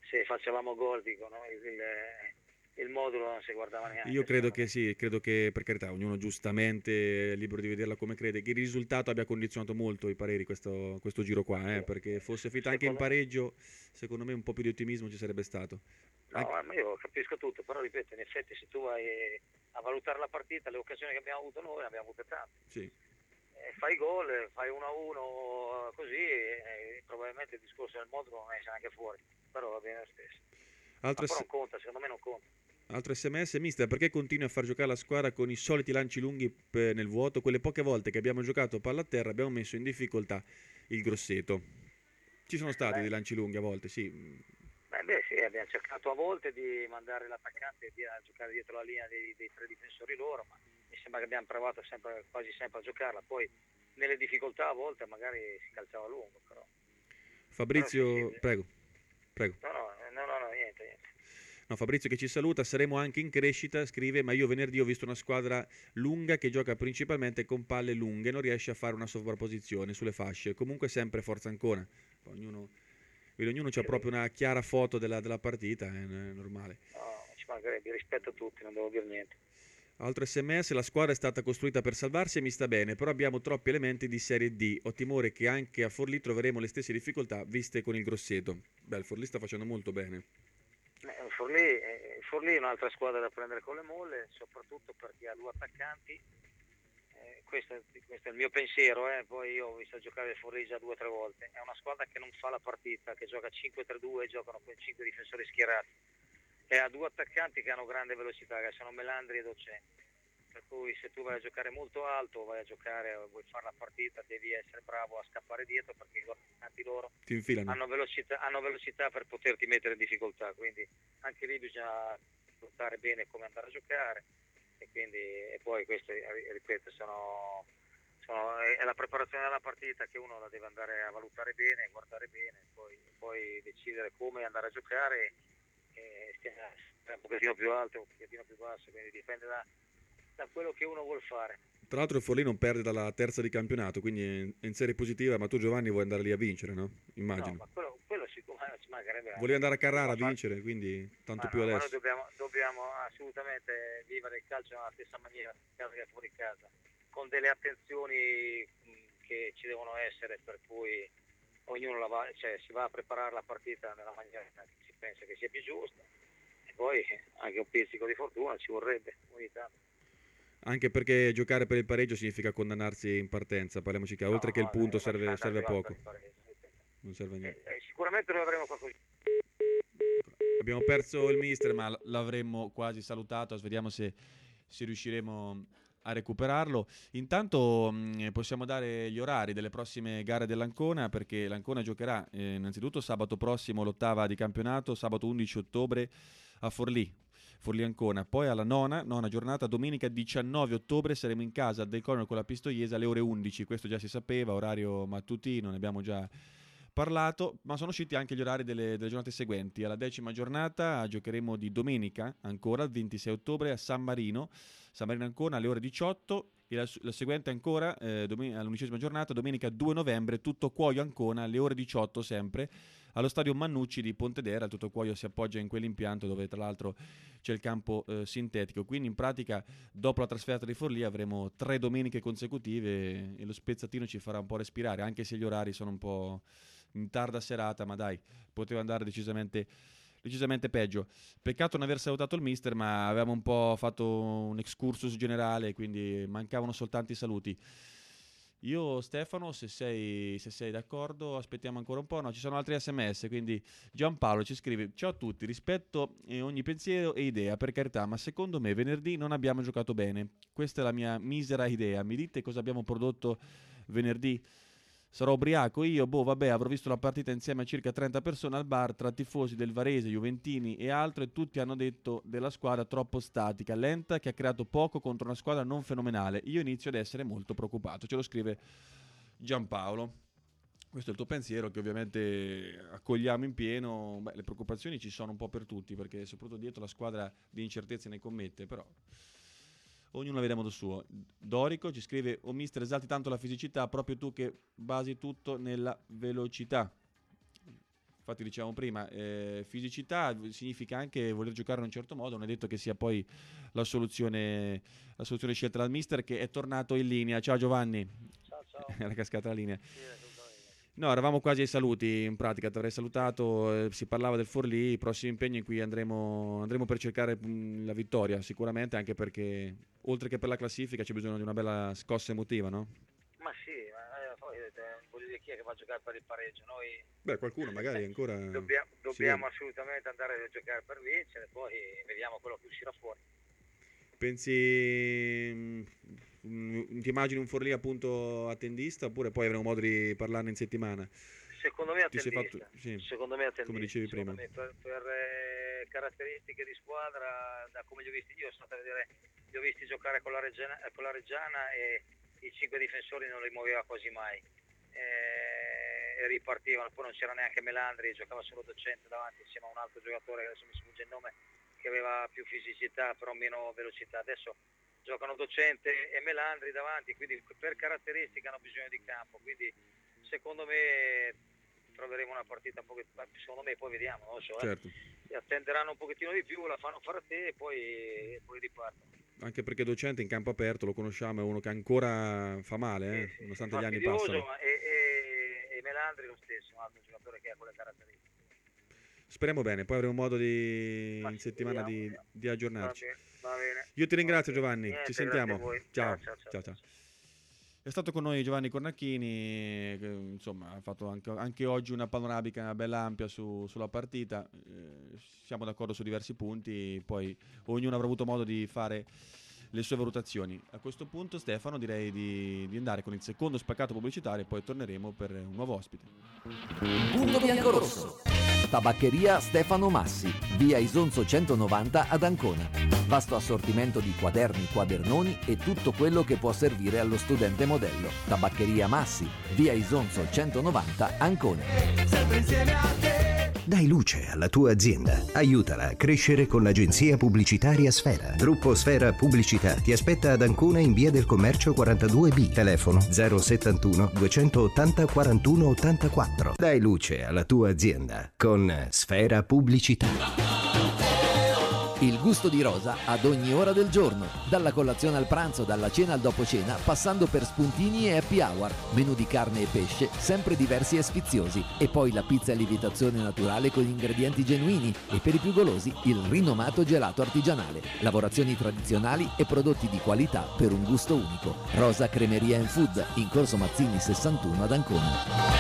[SPEAKER 13] se facevamo gol, dico, no? il, il, il modulo non si guardava neanche.
[SPEAKER 2] Io credo che sì, credo che, per carità, ognuno giustamente è libero di vederla come crede, che il risultato abbia condizionato molto i pareri questo, questo giro qua, eh, perché fosse finita anche in pareggio, secondo me un po' più di ottimismo ci sarebbe stato.
[SPEAKER 13] No, ma io capisco tutto, però ripeto, in effetti se tu vai a valutare la partita, le occasioni che abbiamo avuto noi, ne abbiamo avute tante.
[SPEAKER 2] Sì.
[SPEAKER 13] Eh, fai gol, fai uno a uno così, e probabilmente il discorso del modulo non esce neanche fuori, però va bene lo stesso.
[SPEAKER 2] Altro
[SPEAKER 13] ma
[SPEAKER 2] s-
[SPEAKER 13] non conta, secondo me non conta.
[SPEAKER 2] Altro sms, mister, perché continui a far giocare la squadra con i soliti lanci lunghi p- nel vuoto? Quelle poche volte che abbiamo giocato palla a terra abbiamo messo in difficoltà il Grosseto. Ci sono stati
[SPEAKER 13] Beh.
[SPEAKER 2] dei lanci lunghi a volte, sì.
[SPEAKER 13] Beh, beh sì, abbiamo cercato a volte di mandare l'attaccante via a giocare dietro la linea dei, dei tre difensori loro, ma mi sembra che abbiamo provato sempre, quasi sempre a giocarla, poi nelle difficoltà a volte magari si calciava lungo, però.
[SPEAKER 2] Fabrizio,
[SPEAKER 13] però sì, sì.
[SPEAKER 2] prego, prego.
[SPEAKER 13] No, no, no, no, no, niente, niente.
[SPEAKER 2] No, Fabrizio che ci saluta, saremo anche in crescita, scrive, ma io venerdì ho visto una squadra lunga che gioca principalmente con palle lunghe, non riesce a fare una sovrapposizione sulle fasce, comunque sempre forza Ancona. Poi ognuno, ognuno ha proprio una chiara foto della, della partita, è normale.
[SPEAKER 13] No, ci mancherebbe, rispetto a tutti, non devo dire niente.
[SPEAKER 2] Altro sms, la squadra è stata costruita per salvarsi e mi sta bene, però abbiamo troppi elementi di Serie D, ho timore che anche a Forlì troveremo le stesse difficoltà viste con il Grosseto. Beh, il Forlì sta facendo molto bene.
[SPEAKER 13] Eh, Forlì, eh, Forlì è un'altra squadra da prendere con le molle, soprattutto perché ha due attaccanti, eh, questo, è, questo è il mio pensiero, eh. Poi io ho visto giocare Forlì già due o tre volte, è una squadra che non fa la partita, che gioca cinque tre due, giocano con cinque difensori schierati e ha due attaccanti che hanno grande velocità, che sono Melandri ed Docenti, per cui se tu vai a giocare molto alto, vai a giocare, vuoi fare la partita, devi essere bravo a scappare dietro, perché i attaccanti loro
[SPEAKER 2] Ti infilano.
[SPEAKER 13] hanno velocità, hanno velocità per poterti mettere in difficoltà, quindi anche lì bisogna valutare bene come andare a giocare, e quindi e poi questo, ripeto, sono, sono, è la preparazione della partita che uno la deve andare a valutare bene, guardare bene, poi, poi decidere come andare a giocare, e stiamo un pochettino più alto, un pochettino più basso, quindi dipende da, da quello che uno vuol fare.
[SPEAKER 2] Tra l'altro il Forlì non perde dalla terza di campionato, quindi è in serie positiva, ma tu Giovanni vuoi andare lì a vincere, no? Immagino.
[SPEAKER 13] No, ma quello, quello sicuramente ci mancherebbe.
[SPEAKER 2] Volevi andare a Carrara a vincere, quindi tanto
[SPEAKER 13] ma
[SPEAKER 2] più
[SPEAKER 13] no,
[SPEAKER 2] adesso.
[SPEAKER 13] Ma noi dobbiamo, dobbiamo assolutamente vivere il calcio nella stessa maniera, casa che fuori casa, con delle attenzioni mh, che ci devono essere, per cui ognuno la va, cioè, si va a preparare la partita nella maniera che si pensa che sia più giusta, e poi anche un pizzico di fortuna ci vorrebbe ogni tanto.
[SPEAKER 2] Anche perché giocare per il pareggio significa condannarsi in partenza, parliamoci chiaro, oltre
[SPEAKER 13] No,
[SPEAKER 2] che il
[SPEAKER 13] no,
[SPEAKER 2] punto
[SPEAKER 13] eh,
[SPEAKER 2] serve,
[SPEAKER 13] ma
[SPEAKER 2] serve a poco.
[SPEAKER 13] pareggio,
[SPEAKER 2] Non serve a niente.
[SPEAKER 13] eh, eh, sicuramente noi avremo qualcosa.
[SPEAKER 2] Abbiamo perso il mister, ma l- l'avremmo quasi salutato, vediamo se, se riusciremo a recuperarlo. Intanto mh, possiamo dare gli orari delle prossime gare dell'Ancona, perché l'Ancona giocherà eh, innanzitutto sabato prossimo l'ottava di campionato, sabato undici ottobre a Forlì, Forlì Ancona, poi alla nona, nona giornata, domenica diciannove ottobre saremo in casa del Corno con la Pistoiese alle ore undici, questo già si sapeva, orario mattutino, ne abbiamo già parlato, ma sono usciti anche gli orari delle, delle giornate seguenti. Alla decima giornata giocheremo di domenica ancora, il ventisei ottobre a San Marino, San Marino Ancona alle ore diciotto, e la, la seguente ancora, eh, domen- all'undicesima giornata, domenica due novembre, Tutto Cuoio Ancona alle ore diciotto sempre, allo stadio Mannucci di Pontedera. Il Tutto Cuoio si appoggia in quell'impianto dove tra l'altro c'è il campo eh, sintetico, quindi in pratica dopo la trasferta di Forlì avremo tre domeniche consecutive e lo spezzatino ci farà un po' respirare, anche se gli orari sono un po' in tarda serata, ma dai, poteva andare decisamente decisamente peggio. Peccato non aver salutato il mister, ma avevamo un po' fatto un excursus generale, quindi mancavano soltanto i saluti. Io Stefano, se sei, se sei d'accordo, aspettiamo ancora un po'. No, ci sono altri sms, quindi Giampaolo ci scrive: ciao a tutti, rispetto eh, ogni pensiero e idea, per carità, ma secondo me venerdì non abbiamo giocato bene. Questa è la mia misera idea. Mi dite cosa abbiamo prodotto venerdì? Sarò ubriaco io? Boh, vabbè, avrò visto la partita insieme a circa trenta persone al bar, tra tifosi del Varese, Juventini e altro, e tutti hanno detto della squadra troppo statica, lenta, che ha creato poco contro una squadra non fenomenale. Io inizio ad essere molto preoccupato. Ce lo scrive Giampaolo. Questo è il tuo pensiero, che ovviamente accogliamo in pieno. Beh, le preoccupazioni ci sono un po' per tutti, perché soprattutto dietro la squadra di incertezze ne commette, però ognuno la vede a modo suo. Dorico ci scrive: oh mister, esalti tanto la fisicità, proprio tu che basi tutto nella velocità. infatti dicevamo prima, eh, fisicità significa anche voler giocare in un certo modo, non è detto che sia poi la soluzione, la soluzione scelta dal mister, che è tornato in linea. Ciao Giovanni.
[SPEAKER 13] Ciao, ciao.
[SPEAKER 2] Era cascata la linea. No, eravamo quasi ai saluti, in pratica ti avrei salutato, eh, si parlava del Forlì, il prossimo impegno in cui andremo, andremo per cercare mh, la vittoria sicuramente, anche perché oltre che per la classifica c'è bisogno di una bella scossa emotiva, no?
[SPEAKER 13] Ma sì, ma, eh, poi, eh, voglio dire chi è che va a giocare per il pareggio, noi
[SPEAKER 2] Beh, qualcuno magari ancora...
[SPEAKER 13] dobbiamo, dobbiamo assolutamente andare a giocare per vincere, poi vediamo quello che uscirà fuori.
[SPEAKER 2] Pensi, mh, ti immagini un Forlì appunto attendista, oppure poi avremo modo di parlarne in settimana?
[SPEAKER 13] Secondo me
[SPEAKER 2] Ti sei
[SPEAKER 13] attendista,
[SPEAKER 2] fatto, sì,
[SPEAKER 13] secondo me attendista,
[SPEAKER 2] come dicevi prima.
[SPEAKER 13] me, per, per eh, caratteristiche di squadra, da come li ho visti io, sono stato a vedere, li ho visti giocare con la Reggiana, con la Reggiana e i cinque difensori non li muoveva quasi mai, eh, e ripartivano, poi non c'era neanche Melandri, giocava solo Docente davanti insieme a un altro giocatore che adesso mi sfugge il nome, che aveva più fisicità però meno velocità. Adesso giocano Docente e Melandri davanti, quindi per caratteristica hanno bisogno di campo, quindi secondo me troveremo una partita un po', secondo me, poi vediamo, non lo so,
[SPEAKER 2] certo.
[SPEAKER 13] eh. attenderanno un pochettino di più, la fanno fare a te e poi, e poi ripartono.
[SPEAKER 2] Anche perché Docente in campo aperto lo conosciamo, è uno che ancora fa male, eh, sì, nonostante
[SPEAKER 13] sì,
[SPEAKER 2] gli anni
[SPEAKER 13] fastidioso,
[SPEAKER 2] passano.
[SPEAKER 13] E, e, e Melandri lo stesso, un altro giocatore che ha quelle caratteristiche.
[SPEAKER 2] Speriamo bene, poi avremo modo di, in settimana di, di aggiornarci. Va bene, va bene. Io ti ringrazio Giovanni,
[SPEAKER 13] Niente,
[SPEAKER 2] ci sentiamo. Ciao.
[SPEAKER 13] Ciao, ciao, ciao,
[SPEAKER 2] ciao, ciao. È stato con noi Giovanni Cornacchini, che insomma ha fatto anche, anche oggi una panoramica bella ampia su, sulla partita. Eh, siamo d'accordo su diversi punti, poi ognuno avrà avuto modo di fare le sue valutazioni. A questo punto, Stefano, direi di, di andare con il secondo spaccato pubblicitario e poi torneremo per un nuovo ospite.
[SPEAKER 1] Punto bianco-rosso. Tabaccheria Stefano Massi, via Isonzo centonovanta ad Ancona. Vasto assortimento di quaderni, quadernoni e tutto quello che può servire allo studente modello. Tabaccheria Massi, via Isonzo centonovanta, Ancona.
[SPEAKER 14] Sempre insieme a te. Dai luce alla tua azienda. Aiutala a crescere con l'agenzia pubblicitaria Sfera. Gruppo Sfera Pubblicità ti aspetta ad Ancona in via del Commercio quarantadue B. Telefono zero settantuno duecentottanta quarantuno ottantaquattro. Dai luce alla tua azienda con Sfera Pubblicità.
[SPEAKER 1] Il gusto di Rosa ad ogni ora del giorno, dalla colazione al pranzo, dalla cena al dopo cena, passando per spuntini e happy hour, menù di carne e pesce, sempre diversi e sfiziosi, e poi la pizza a lievitazione naturale con ingredienti genuini, e per i più golosi il rinomato gelato artigianale, lavorazioni tradizionali e prodotti di qualità per un gusto unico. Rosa Cremeria and Food, in Corso Mazzini sessantuno ad Ancona.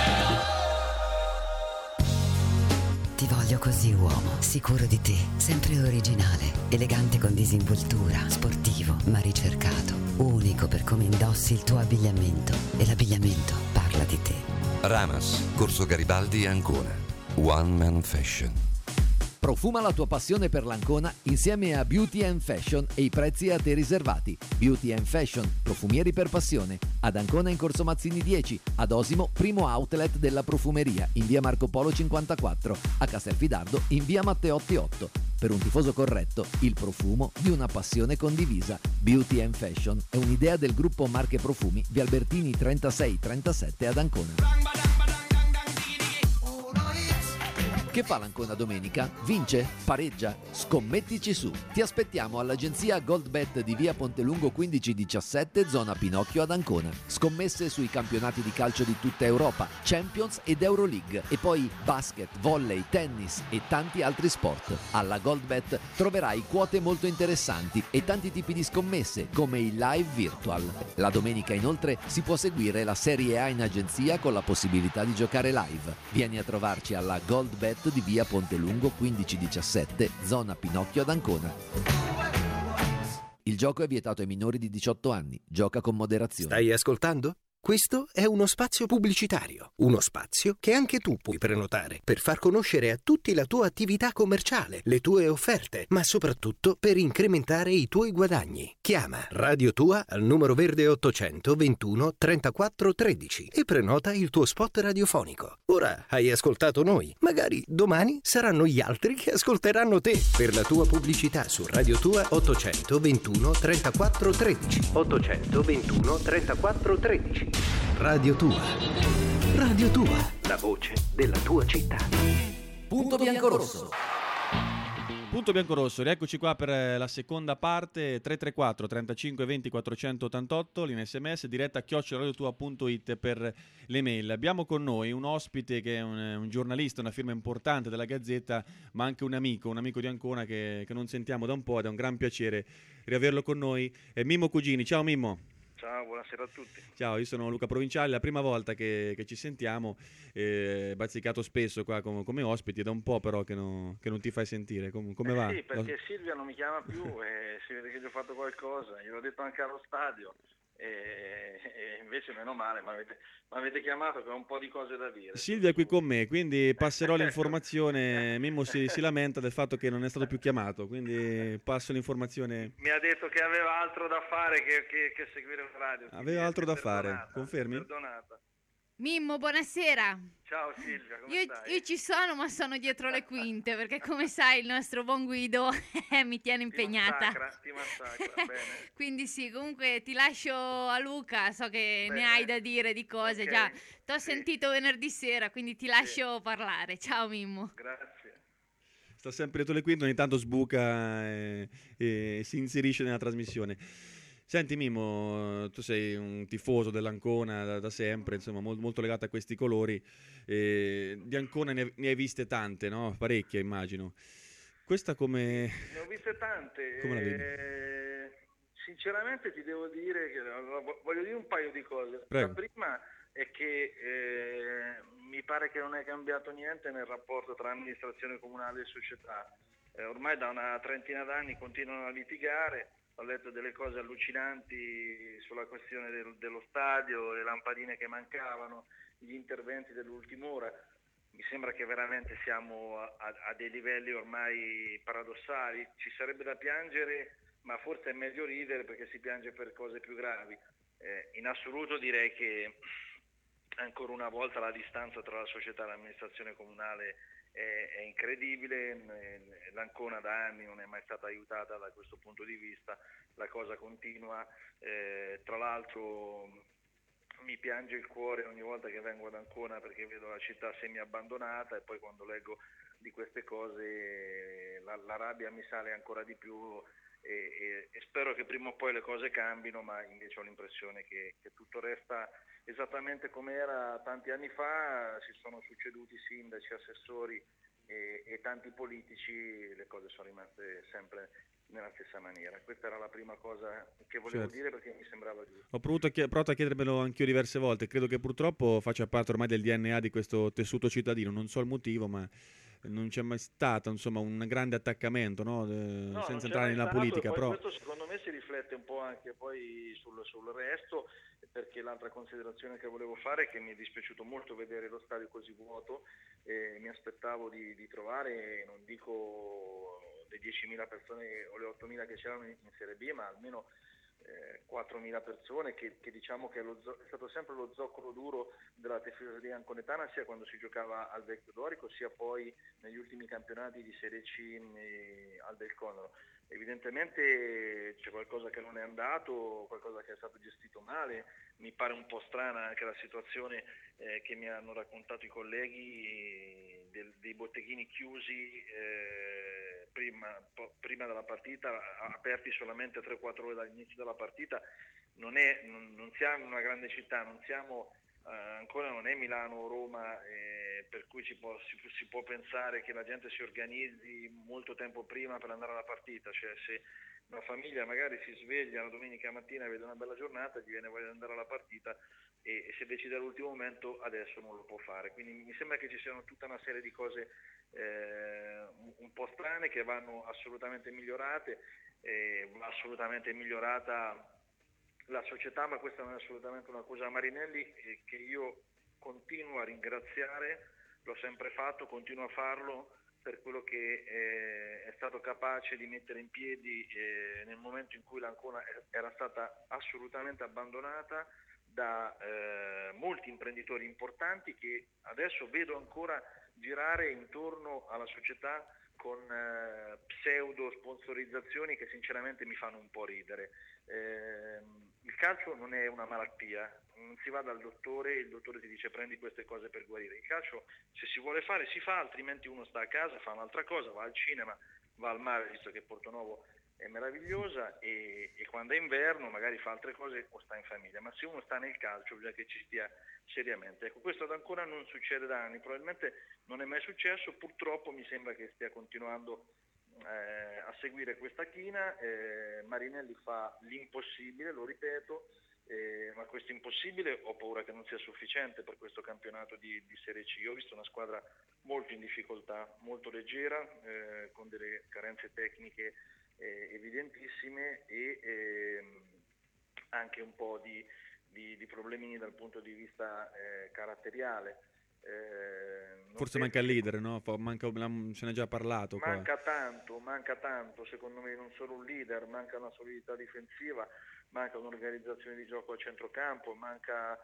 [SPEAKER 15] Ti voglio così, uomo, sicuro di te, sempre originale, elegante con disinvoltura, sportivo ma ricercato, unico per come indossi il tuo abbigliamento, e l'abbigliamento parla di te.
[SPEAKER 16] Ramas, Corso Garibaldi, Ancona. One Man Fashion.
[SPEAKER 1] Profuma la tua passione per l'Ancona insieme a Beauty and Fashion e i prezzi a te riservati. Beauty and Fashion, profumieri per passione. Ad Ancona in Corso Mazzini dieci, ad Osimo primo outlet della profumeria in via Marco Polo cinquantaquattro, a Castelfidardo in via Matteotti otto. Per un tifoso corretto, il profumo di una passione condivisa. Beauty and Fashion è un'idea del gruppo Marche Profumi via Albertini trentasei trentasette ad Ancona. Che fa l'Ancona domenica? Vince? Pareggia? Scommettici su! Ti aspettiamo all'agenzia Goldbet di via Pontelungo quindici diciassette, zona Pinocchio ad Ancona. Scommesse sui campionati di calcio di tutta Europa, Champions ed Euroleague, e poi basket, volley, tennis e tanti altri sport. Alla Goldbet troverai quote molto interessanti e tanti tipi di scommesse, come il live virtual. La domenica inoltre si può seguire la Serie A in agenzia con la possibilità di giocare live. Vieni a trovarci alla Goldbet di via Pontelungo quindici diciassette, zona Pinocchio ad Ancona. Il gioco è vietato ai minori di diciotto anni. Gioca con moderazione.
[SPEAKER 14] Stai ascoltando? Questo è uno spazio pubblicitario, uno spazio che anche tu puoi prenotare per far conoscere a tutti la tua attività commerciale, le tue offerte, ma soprattutto per incrementare i tuoi guadagni. Chiama Radio Tua al numero verde ottocento ventuno trentaquattro tredici e prenota il tuo spot radiofonico. Ora hai ascoltato noi, magari domani saranno gli altri che ascolteranno te. Per la tua pubblicità su Radio Tua ottocento ventuno trentaquattro tredici. ottocento ventuno trentaquattro tredici. Radio Tua. Radio Tua, la voce della tua città.
[SPEAKER 1] Punto biancorosso.
[SPEAKER 2] Punto biancorosso, rieccoci qua per la seconda parte. Tre tre quattro trentacinque venti quattrocentottantotto, l'in sms, diretta a chiocciola radio tua punto it per le mail. Abbiamo con noi un ospite che è un, un giornalista, una firma importante della Gazzetta, ma anche un amico, un amico di Ancona che, che non sentiamo da un po', ed è un gran piacere riaverlo con noi. È Mimmo Cugini. Ciao Mimmo.
[SPEAKER 17] Ciao, buonasera a tutti.
[SPEAKER 2] Ciao, io sono Luca Provinciali, la prima volta che, che ci sentiamo, eh, bazzicato spesso qua come, come ospiti, è da un po' però che, no, che non ti fai sentire, come, come
[SPEAKER 17] eh
[SPEAKER 2] va?
[SPEAKER 17] Sì, perché Silvia non mi chiama più e si vede che gli ho fatto qualcosa, gliel'ho detto anche allo stadio e, e invece meno male, mi avete, avete chiamato che ho un po' di cose da dire.
[SPEAKER 2] Silvia è qui con me, quindi passerò l'informazione. Mimmo si, si lamenta del fatto che non è stato più chiamato, quindi passo l'informazione.
[SPEAKER 17] Mi ha detto che aveva altro da fare che, che, che seguire la radio.
[SPEAKER 2] Aveva altro da fare, confermi?
[SPEAKER 17] Perdonata.
[SPEAKER 18] Mimmo, buonasera.
[SPEAKER 17] Ciao Silvia, come
[SPEAKER 18] io,
[SPEAKER 17] stai?
[SPEAKER 18] Io ci sono, ma sono dietro le quinte, perché come sai il nostro buon Guido mi tiene impegnata.
[SPEAKER 17] Ti massacra, ti massacra, bene.
[SPEAKER 18] Quindi sì, comunque ti lascio a Luca, so che
[SPEAKER 17] bene.
[SPEAKER 18] ne hai da dire di cose,
[SPEAKER 17] okay.
[SPEAKER 18] già ti ho
[SPEAKER 17] sì.
[SPEAKER 18] sentito venerdì sera, quindi ti lascio sì. parlare. Ciao Mimmo.
[SPEAKER 17] Grazie.
[SPEAKER 2] Sta sempre dietro le quinte, ogni tanto sbuca e, e si inserisce nella trasmissione. Senti Mimmo, tu sei un tifoso dell'Ancona da, da sempre, insomma molto, molto legato a questi colori, eh, di Ancona ne, ne hai viste tante, no? Parecchie immagino. Questa come...
[SPEAKER 17] Ne ho viste tante,
[SPEAKER 2] come la vedi?
[SPEAKER 17] Eh, sinceramente ti devo dire che voglio dire un paio di cose.
[SPEAKER 2] Prego.
[SPEAKER 17] La prima è che eh, mi pare che non è cambiato niente nel rapporto tra amministrazione comunale e società. Eh, ormai da una trentina d'anni continuano a litigare. Ho letto delle cose allucinanti sulla questione del, dello stadio, le lampadine che mancavano, gli interventi dell'ultima ora. Mi sembra che veramente siamo a, a, a dei livelli ormai paradossali. Ci sarebbe da piangere, ma forse è meglio ridere perché si piange per cose più gravi. Eh, in assoluto direi che ancora una volta la distanza tra la società e l'amministrazione comunale è, è incredibile. L'Ancona da anni non è mai stata aiutata da questo punto di vista, la cosa continua, eh, tra l'altro mi piange il cuore ogni volta che vengo ad Ancona perché vedo la città semi abbandonata e poi quando leggo di queste cose la, la rabbia mi sale ancora di più e, e, e spero che prima o poi le cose cambino, ma invece ho l'impressione che, che tutto resta esattamente come era tanti anni fa. Si sono succeduti sindaci, assessori e, e tanti politici, le cose sono rimaste sempre nella stessa maniera. Questa era la prima cosa che volevo
[SPEAKER 2] certo.
[SPEAKER 17] dire perché mi sembrava giusto.
[SPEAKER 2] Ho provato a, chied- provato a chiedermelo anch'io diverse volte, credo che purtroppo faccia parte ormai del D N A di questo tessuto cittadino, non so il motivo, ma non c'è mai stato insomma un grande attaccamento, no? De-
[SPEAKER 17] no,
[SPEAKER 2] senza entrare nella
[SPEAKER 17] stato,
[SPEAKER 2] politica,
[SPEAKER 17] poi
[SPEAKER 2] però
[SPEAKER 17] questo secondo me si riflette un po' anche poi sul, sul resto, perché l'altra considerazione che volevo fare è che mi è dispiaciuto molto vedere lo stadio così vuoto, e mi aspettavo di, di trovare, non dico le diecimila persone o le ottomila che c'erano in, in Serie B, ma almeno eh, quattromila persone, che, che diciamo che è, lo, è stato sempre lo zoccolo duro della tifoseria anconetana, sia quando si giocava al Vecchio Dorico, sia poi negli ultimi campionati di Serie C eh, al Del Conero. Evidentemente c'è qualcosa che non è andato, qualcosa che è stato gestito male. Mi pare un po' strana anche la situazione eh, che mi hanno raccontato i colleghi eh, del, dei botteghini chiusi eh, prima, po- prima della partita, aperti solamente tre quattro ore dall'inizio della partita. Non, è, non, non siamo in una grande città, non siamo eh, ancora non è Milano o Roma, eh, per cui ci può, si, si può pensare che la gente si organizzi molto tempo prima per andare alla partita. Cioè, se una famiglia magari si sveglia la domenica mattina e vede una bella giornata, gli viene voglia di andare alla partita, e, e se decide all'ultimo momento adesso non lo può fare. Quindi mi sembra che ci siano tutta una serie di cose eh, un po' strane che vanno assolutamente migliorate, eh, va assolutamente migliorata la società, ma questa non è assolutamente una cosa. Marinelli, eh, che io continuo a ringraziare, l'ho sempre fatto, continuo a farlo per quello che eh, è stato capace di mettere in piedi eh, nel momento in cui l'Ancona era stata assolutamente abbandonata da eh, molti imprenditori importanti, che adesso vedo ancora girare intorno alla società con eh, pseudo sponsorizzazioni che sinceramente mi fanno un po' ridere. Eh, il calcio non è una malattia, non si va dal dottore e il dottore ti dice prendi queste cose per guarire. Il calcio, se si vuole fare, si fa, altrimenti uno sta a casa, fa un'altra cosa, va al cinema, va al mare, visto che Portonovo è meravigliosa, e, e quando è inverno magari fa altre cose o sta in famiglia, ma se uno sta nel calcio bisogna che ci stia seriamente. Ecco, questo ad Ancona non succede da anni, probabilmente non è mai successo, purtroppo mi sembra che stia continuando eh, a seguire questa china. eh, Marinelli fa l'impossibile, lo ripeto, eh, ma questo impossibile ho paura che non sia sufficiente per questo campionato di, di Serie C. Io ho visto una squadra molto in difficoltà, molto leggera, eh, con delle carenze tecniche Eh, evidentissime e ehm, anche un po' di, di, di problemini dal punto di vista eh, caratteriale. Eh,
[SPEAKER 2] Forse manca il leader, no? Manca, se ne è già parlato.
[SPEAKER 17] Manca
[SPEAKER 2] qua.
[SPEAKER 17] tanto, manca tanto, secondo me, non solo un leader, manca una solidità difensiva, manca un'organizzazione di gioco a centrocampo, manca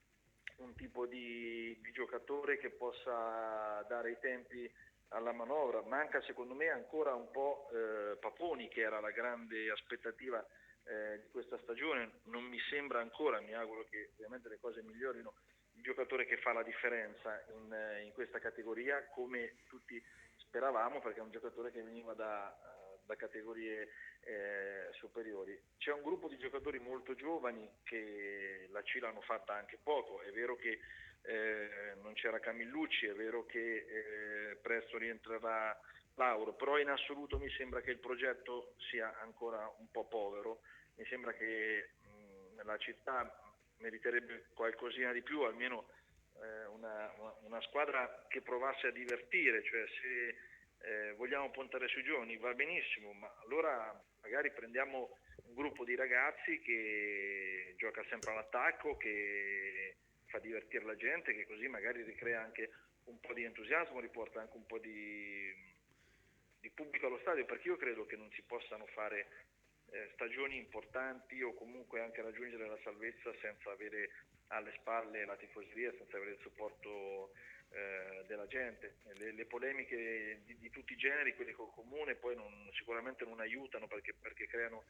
[SPEAKER 17] un tipo di, di giocatore che possa dare i tempi alla manovra, manca secondo me ancora un po' eh, Paponi, che era la grande aspettativa eh, di questa stagione. Non mi sembra ancora, mi auguro che ovviamente le cose migliorino, il giocatore che fa la differenza in, in questa categoria, come tutti speravamo, perché è un giocatore che veniva da, da categorie eh, superiori. C'è un gruppo di giocatori molto giovani che la C l'hanno fatta anche poco, è vero che Eh, non c'era Camillucci, è vero che eh, presto rientrerà Lauro, però in assoluto mi sembra che il progetto sia ancora un po' povero. Mi sembra che mh, la città meriterebbe qualcosina di più, almeno eh, una, una, una squadra che provasse a divertire, cioè se eh, vogliamo puntare sui giovani va benissimo, ma allora magari prendiamo un gruppo di ragazzi che gioca sempre all'attacco, che fa divertire la gente, che così magari ricrea anche un po' di entusiasmo, riporta anche un po' di, di pubblico allo stadio, perché io credo che non si possano fare eh, stagioni importanti o comunque anche raggiungere la salvezza senza avere alle spalle la tifoseria, senza avere il supporto eh, della gente. Le, le polemiche di, di tutti i generi, quelle col comune, poi non, sicuramente non aiutano perché, perché creano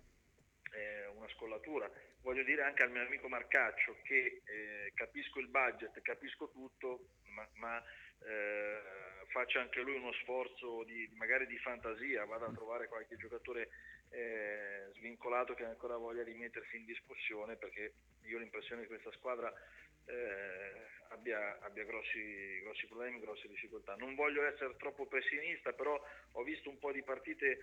[SPEAKER 17] Eh, una scollatura. Voglio dire anche al mio amico Marcaccio che eh, capisco il budget, capisco tutto, ma, ma eh, faccia anche lui uno sforzo di, magari di fantasia, vada a trovare qualche giocatore eh, svincolato che ancora voglia rimettersi in discussione, perché io ho l'impressione che questa squadra eh, abbia, abbia grossi, grossi problemi, grosse difficoltà. Non voglio essere troppo pessimista, però ho visto un po' di partite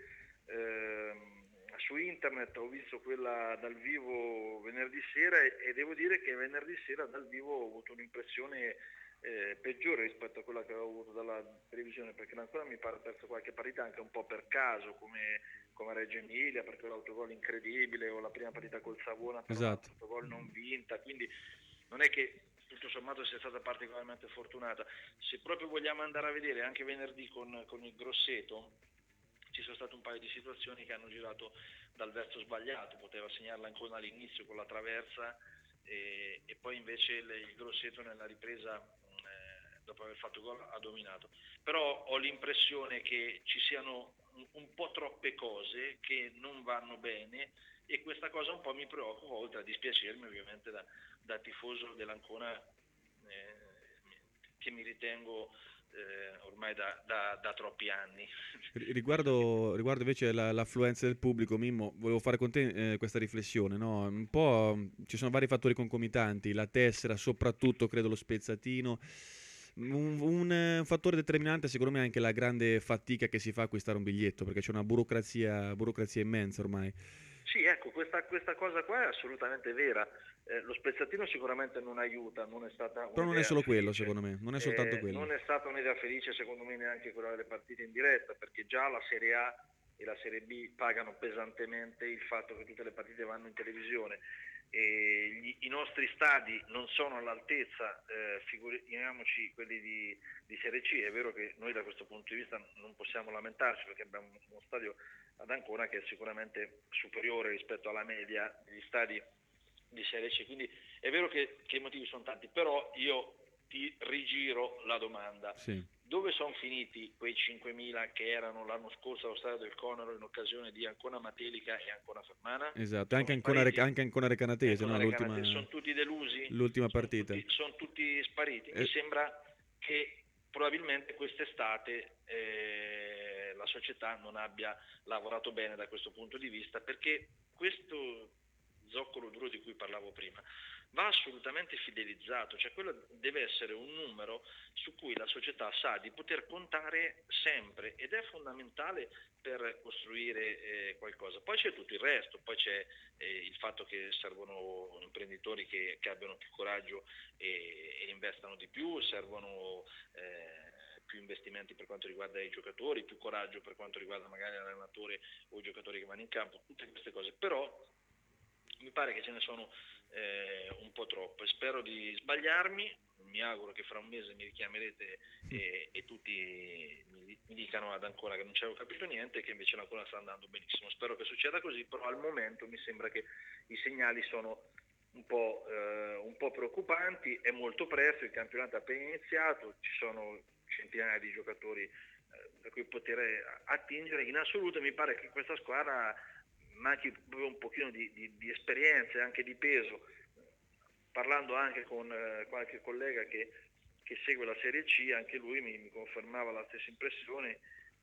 [SPEAKER 17] eh, su internet, ho visto quella dal vivo venerdì sera e, e devo dire che venerdì sera dal vivo ho avuto un'impressione eh, peggiore rispetto a quella che avevo avuto dalla televisione, perché ancora mi pare perso qualche partita anche un po' per caso, come, come Reggio Emilia, perché l'autogol incredibile, o la prima partita col Savona per
[SPEAKER 2] esatto.
[SPEAKER 17] un autogol non vinta, quindi non è che tutto sommato sia stata particolarmente fortunata. Se proprio vogliamo andare a vedere anche venerdì con, con il Grosseto, ci sono state un paio di situazioni che hanno girato dal verso sbagliato, poteva segnarla ancora all'inizio con la traversa e, e poi invece il, il Grosseto nella ripresa eh, dopo aver fatto gol ha dominato. Però ho l'impressione che ci siano un, un po' troppe cose che non vanno bene e questa cosa un po' mi preoccupa, oltre a dispiacermi ovviamente da, da tifoso dell'Ancona eh, che mi ritengo Eh, ormai da, da, da troppi anni.
[SPEAKER 2] Riguardo, riguardo invece la, l'affluenza del pubblico, Mimmo, volevo fare con te eh, questa riflessione, no? Un po' ci sono vari fattori concomitanti, la tessera, soprattutto credo lo spezzatino. Un, un, un fattore determinante secondo me è anche la grande fatica che si fa a acquistare un biglietto, perché c'è una burocrazia, burocrazia immensa ormai.
[SPEAKER 17] Sì, ecco, questa, questa cosa qua è assolutamente vera. Eh, lo spezzatino sicuramente non aiuta, non è stata
[SPEAKER 2] Però non è solo
[SPEAKER 17] felice.
[SPEAKER 2] quello, secondo me, non è soltanto
[SPEAKER 17] eh,
[SPEAKER 2] quello.
[SPEAKER 17] Non è stata un'idea felice, secondo me, neanche quella delle partite in diretta, perché già la Serie A e la Serie B pagano pesantemente il fatto che tutte le partite vanno in televisione. E gli, i nostri stadi non sono all'altezza, eh, figuriamoci quelli di, di Serie C. È vero che noi da questo punto di vista non possiamo lamentarci, perché abbiamo uno stadio ad Ancona che è sicuramente superiore rispetto alla media degli stadi di Serie C, quindi è vero che, che i motivi sono tanti, però io ti rigiro la domanda.
[SPEAKER 2] Sì.
[SPEAKER 17] dove sono finiti quei cinquemila che erano l'anno scorso allo stadio del Conero in occasione di Ancona Matelica e Ancona Fermana?
[SPEAKER 2] Esatto, anche Ancona, Re- anche Ancona Recanatese, no? l'ultima,
[SPEAKER 17] Recanatese. Sono tutti delusi?
[SPEAKER 2] L'ultima
[SPEAKER 17] sono
[SPEAKER 2] partita.
[SPEAKER 17] Tutti, sono tutti spariti.
[SPEAKER 2] Eh.
[SPEAKER 17] Mi sembra che probabilmente quest'estate eh, la società non abbia lavorato bene da questo punto di vista, perché questo zoccolo duro di cui parlavo prima va assolutamente fidelizzato, cioè quello deve essere un numero su cui la società sa di poter contare sempre, ed è fondamentale per costruire eh, qualcosa. Poi c'è tutto il resto, poi c'è eh, il fatto che servono imprenditori che, che abbiano più coraggio e, e investano di più, servono eh, più investimenti per quanto riguarda i giocatori, più coraggio per quanto riguarda magari l'allenatore o i giocatori che vanno in campo, tutte queste cose, però mi pare che ce ne sono eh, un po' troppe. Spero di sbagliarmi, mi auguro che fra un mese mi richiamerete e, e tutti mi, mi dicano ad Ancona che non ci avevo capito niente e che invece l'Ancona sta andando benissimo. Spero che succeda così, però al momento mi sembra che i segnali sono un po', eh, un po' preoccupanti, è molto presto, il campionato è appena iniziato, ci sono centinaia di giocatori eh, da cui poter attingere. In assoluto mi pare che questa squadra manchi proprio un pochino di, di, di esperienza e anche di peso. Parlando anche con eh, qualche collega che, che segue la Serie C, anche lui mi, mi confermava la stessa impressione,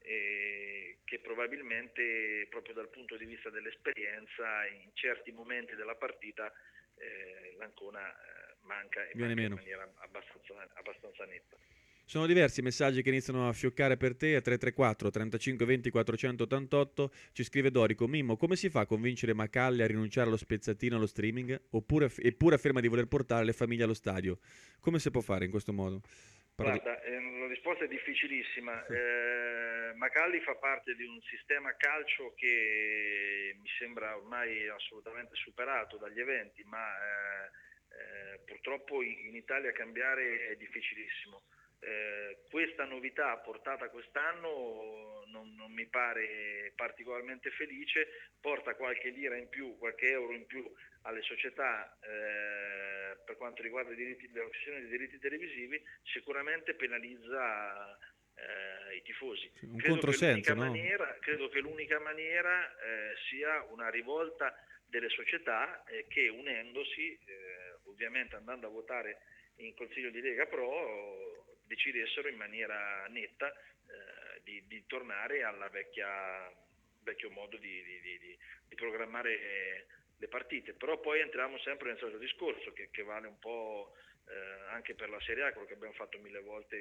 [SPEAKER 17] eh, che probabilmente proprio dal punto di vista dell'esperienza in certi momenti della partita eh, l'Ancona eh, manca e
[SPEAKER 2] Viene
[SPEAKER 17] manca
[SPEAKER 2] meno.
[SPEAKER 17] in maniera abbastanza, abbastanza netta.
[SPEAKER 2] Sono diversi i messaggi che iniziano a fioccare per te a tre tre quattro trentacinque venti quattrocentottantotto. Ci scrive Dorico: Mimmo, come si fa a convincere Macalli a rinunciare allo spezzatino allo streaming? Oppure, eppure afferma di voler portare le famiglie allo stadio. Come si può fare in questo modo? Parla...
[SPEAKER 17] Guarda, eh, la risposta è difficilissima. Eh, Macalli fa parte di un sistema calcio che mi sembra ormai assolutamente superato dagli eventi, ma eh, eh, purtroppo in Italia cambiare è difficilissimo. Eh, questa novità portata quest'anno non, non mi pare particolarmente felice, porta qualche lira in più, qualche euro in più alle società eh, per quanto riguarda i diritti, le questioni dei diritti televisivi, sicuramente penalizza eh, i tifosi.
[SPEAKER 2] Un
[SPEAKER 17] credo
[SPEAKER 2] controsenso,
[SPEAKER 17] che
[SPEAKER 2] no?
[SPEAKER 17] maniera, credo che l'unica maniera eh, sia una rivolta delle società eh, che unendosi, eh, ovviamente andando a votare in Consiglio di Lega Pro, decidessero in maniera netta eh, di, di tornare alla vecchia vecchio modo di, di, di, di programmare eh, le partite. Però poi entriamo sempre nel solito discorso che, che vale un po' eh, anche per la Serie A, quello che abbiamo fatto mille volte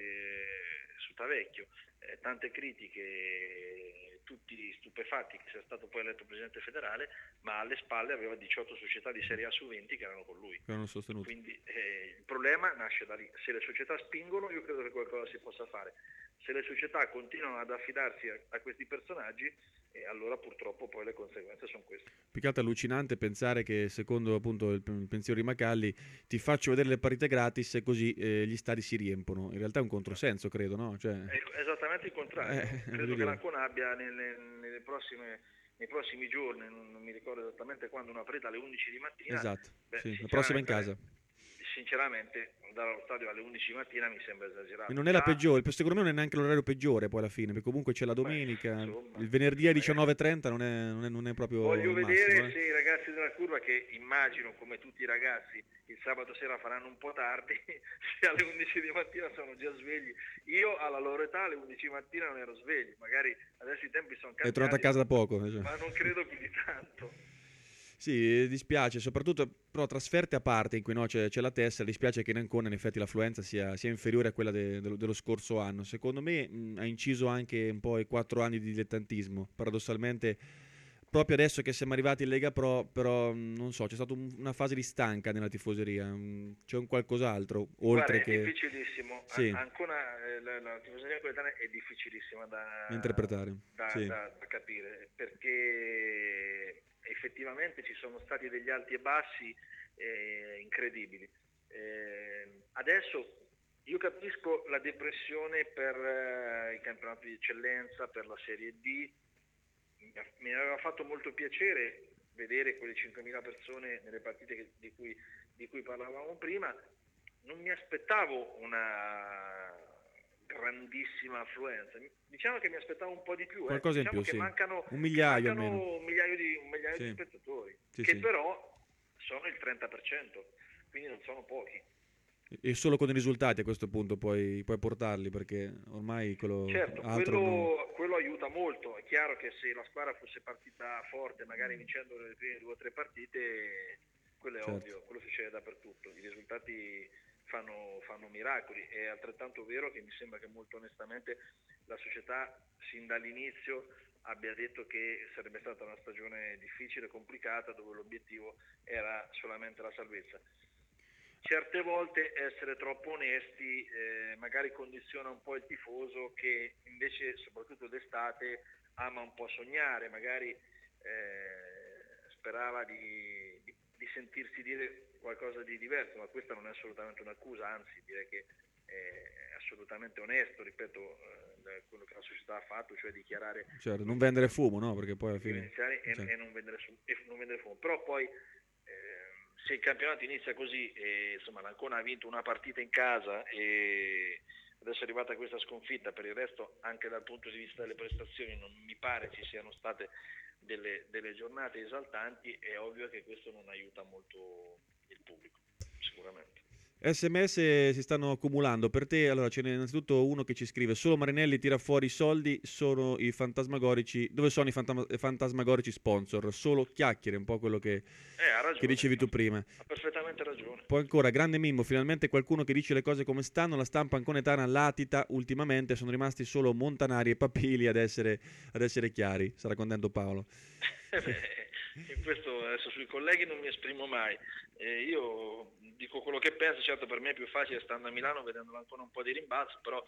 [SPEAKER 17] su Tavecchio, eh, tante critiche, tutti stupefatti che sia stato poi eletto presidente federale, ma alle spalle aveva diciotto società di Serie A su venti che erano con lui.
[SPEAKER 2] Che erano sostenuti.
[SPEAKER 17] Quindi eh, il problema nasce da lì. Se le società spingono, io credo che qualcosa si possa fare. Se le società continuano ad affidarsi a, a questi personaggi, eh, allora purtroppo poi le conseguenze sono queste.
[SPEAKER 2] Più che altro allucinante pensare che, secondo appunto il, il pensiero di Macalli, ti faccio vedere le partite gratis e così eh, gli stadi si riempono. In realtà è un controsenso, credo, no? Cioè...
[SPEAKER 17] È esattamente il contrario.
[SPEAKER 2] Eh,
[SPEAKER 17] credo che l'Ancona abbia nelle, nelle prossime, nei prossimi giorni, non, non mi ricordo esattamente quando, una partita alle undici di mattina.
[SPEAKER 2] Esatto,
[SPEAKER 17] Beh,
[SPEAKER 2] sì, la prossima in casa.
[SPEAKER 17] Sinceramente andare allo stadio alle undici di mattina mi sembra esagerato.
[SPEAKER 2] E non è la
[SPEAKER 17] Ah,
[SPEAKER 2] peggiore, secondo me non è neanche l'orario peggiore poi alla fine, perché comunque c'è la domenica,
[SPEAKER 17] beh, insomma,
[SPEAKER 2] il venerdì alle diciannove e trenta non è, non è, non è proprio
[SPEAKER 17] voglio
[SPEAKER 2] il
[SPEAKER 17] vedere
[SPEAKER 2] massimo, eh.
[SPEAKER 17] se i ragazzi della curva, che immagino come tutti i ragazzi il sabato sera faranno un po' tardi, se alle undici di mattina sono già svegli. Io alla loro età alle undici di mattina non ero sveglio, magari adesso i tempi sono cambiati.
[SPEAKER 2] È tornato a casa da poco. Cioè.
[SPEAKER 17] Ma non credo più di tanto.
[SPEAKER 2] Sì, dispiace, soprattutto però trasferte a parte in cui no, c'è, c'è la tessera, dispiace che in Ancona in effetti l'affluenza sia, sia inferiore a quella de, dello, dello scorso anno. Secondo me mh, ha inciso anche un po' i quattro anni di dilettantismo, paradossalmente proprio adesso che siamo arrivati in Lega Pro, però mh, non so, c'è stata un, una fase di stanca nella tifoseria, mh, c'è un qualcos'altro oltre
[SPEAKER 17] Guarda,
[SPEAKER 2] che...
[SPEAKER 17] è difficilissimo,
[SPEAKER 2] sì.
[SPEAKER 17] An- Ancona eh, la, la tifoseria napoletana è difficilissima da
[SPEAKER 2] interpretare,
[SPEAKER 17] da,
[SPEAKER 2] sì.
[SPEAKER 17] da, da capire, perché effettivamente ci sono stati degli alti e bassi eh, incredibili. Eh, adesso io capisco la depressione per eh, i campionati di eccellenza, per la Serie D. Mi aveva fatto molto piacere vedere quelle cinquemila persone nelle partite che, di, cui, di cui parlavamo prima. Non mi aspettavo una grandissima affluenza. Diciamo che mi aspettavo un po' di più,
[SPEAKER 2] Qualcosa
[SPEAKER 17] eh.
[SPEAKER 2] in
[SPEAKER 17] diciamo
[SPEAKER 2] più,
[SPEAKER 17] che
[SPEAKER 2] sì.
[SPEAKER 17] mancano,
[SPEAKER 2] Un migliaio
[SPEAKER 17] mancano
[SPEAKER 2] almeno.
[SPEAKER 17] un migliaio di, un migliaio
[SPEAKER 2] Sì.
[SPEAKER 17] di spettatori,
[SPEAKER 2] Sì,
[SPEAKER 17] che
[SPEAKER 2] sì.
[SPEAKER 17] però sono il trenta per cento, quindi non sono pochi.
[SPEAKER 2] E solo con i risultati a questo punto puoi, puoi portarli, perché ormai quello
[SPEAKER 17] Certo,
[SPEAKER 2] altro
[SPEAKER 17] quello,
[SPEAKER 2] non...
[SPEAKER 17] quello aiuta molto. È chiaro che se la squadra fosse partita forte, magari vincendo le prime due o tre partite, quello è
[SPEAKER 2] Certo.
[SPEAKER 17] ovvio, quello succede dappertutto. I risultati fanno, fanno miracoli. È altrettanto vero che mi sembra che molto onestamente la società sin dall'inizio abbia detto che sarebbe stata una stagione difficile, complicata, dove l'obiettivo era solamente la salvezza. Certe volte essere troppo onesti eh, magari condiziona un po' il tifoso, che invece soprattutto d'estate ama un po' sognare, magari eh, sperava di, di, di sentirsi dire qualcosa di diverso, ma questa non è assolutamente un'accusa, anzi direi che è assolutamente onesto, ripeto, eh, quello che la società ha fatto, cioè dichiarare
[SPEAKER 2] Certo, non vendere fumo, no? Perché poi alla fine...
[SPEAKER 17] iniziali e,
[SPEAKER 2] certo.
[SPEAKER 17] e non vendere su, e non vendere fumo. Però poi se il campionato inizia così e insomma l'Ancona ha vinto una partita in casa e adesso è arrivata questa sconfitta, per il resto anche dal punto di vista delle prestazioni non mi pare ci siano state delle, delle giornate esaltanti, è ovvio che questo non aiuta molto il pubblico, sicuramente.
[SPEAKER 2] sms si stanno accumulando per te. Allora ce n'è innanzitutto uno che ci scrive: solo Marinelli tira fuori i soldi, sono i fantasmagorici. Dove sono i fantasma- fantasmagorici sponsor? Solo chiacchiere, un po' quello che,
[SPEAKER 17] eh, ha ragione,
[SPEAKER 2] che dicevi tu prima.
[SPEAKER 17] Ha perfettamente ragione.
[SPEAKER 2] Poi ancora, grande Mimmo, finalmente qualcuno che dice le cose come stanno. La stampa anconetana latita ultimamente, sono rimasti solo Montanari e Papili ad essere, ad essere chiari. Sarà contento Paolo.
[SPEAKER 17] Eh beh, in questo adesso sui colleghi non mi esprimo mai, eh, io dico quello che penso. Certo, per me è più facile stando a Milano vedendo ancora un po' di rimbalzo, però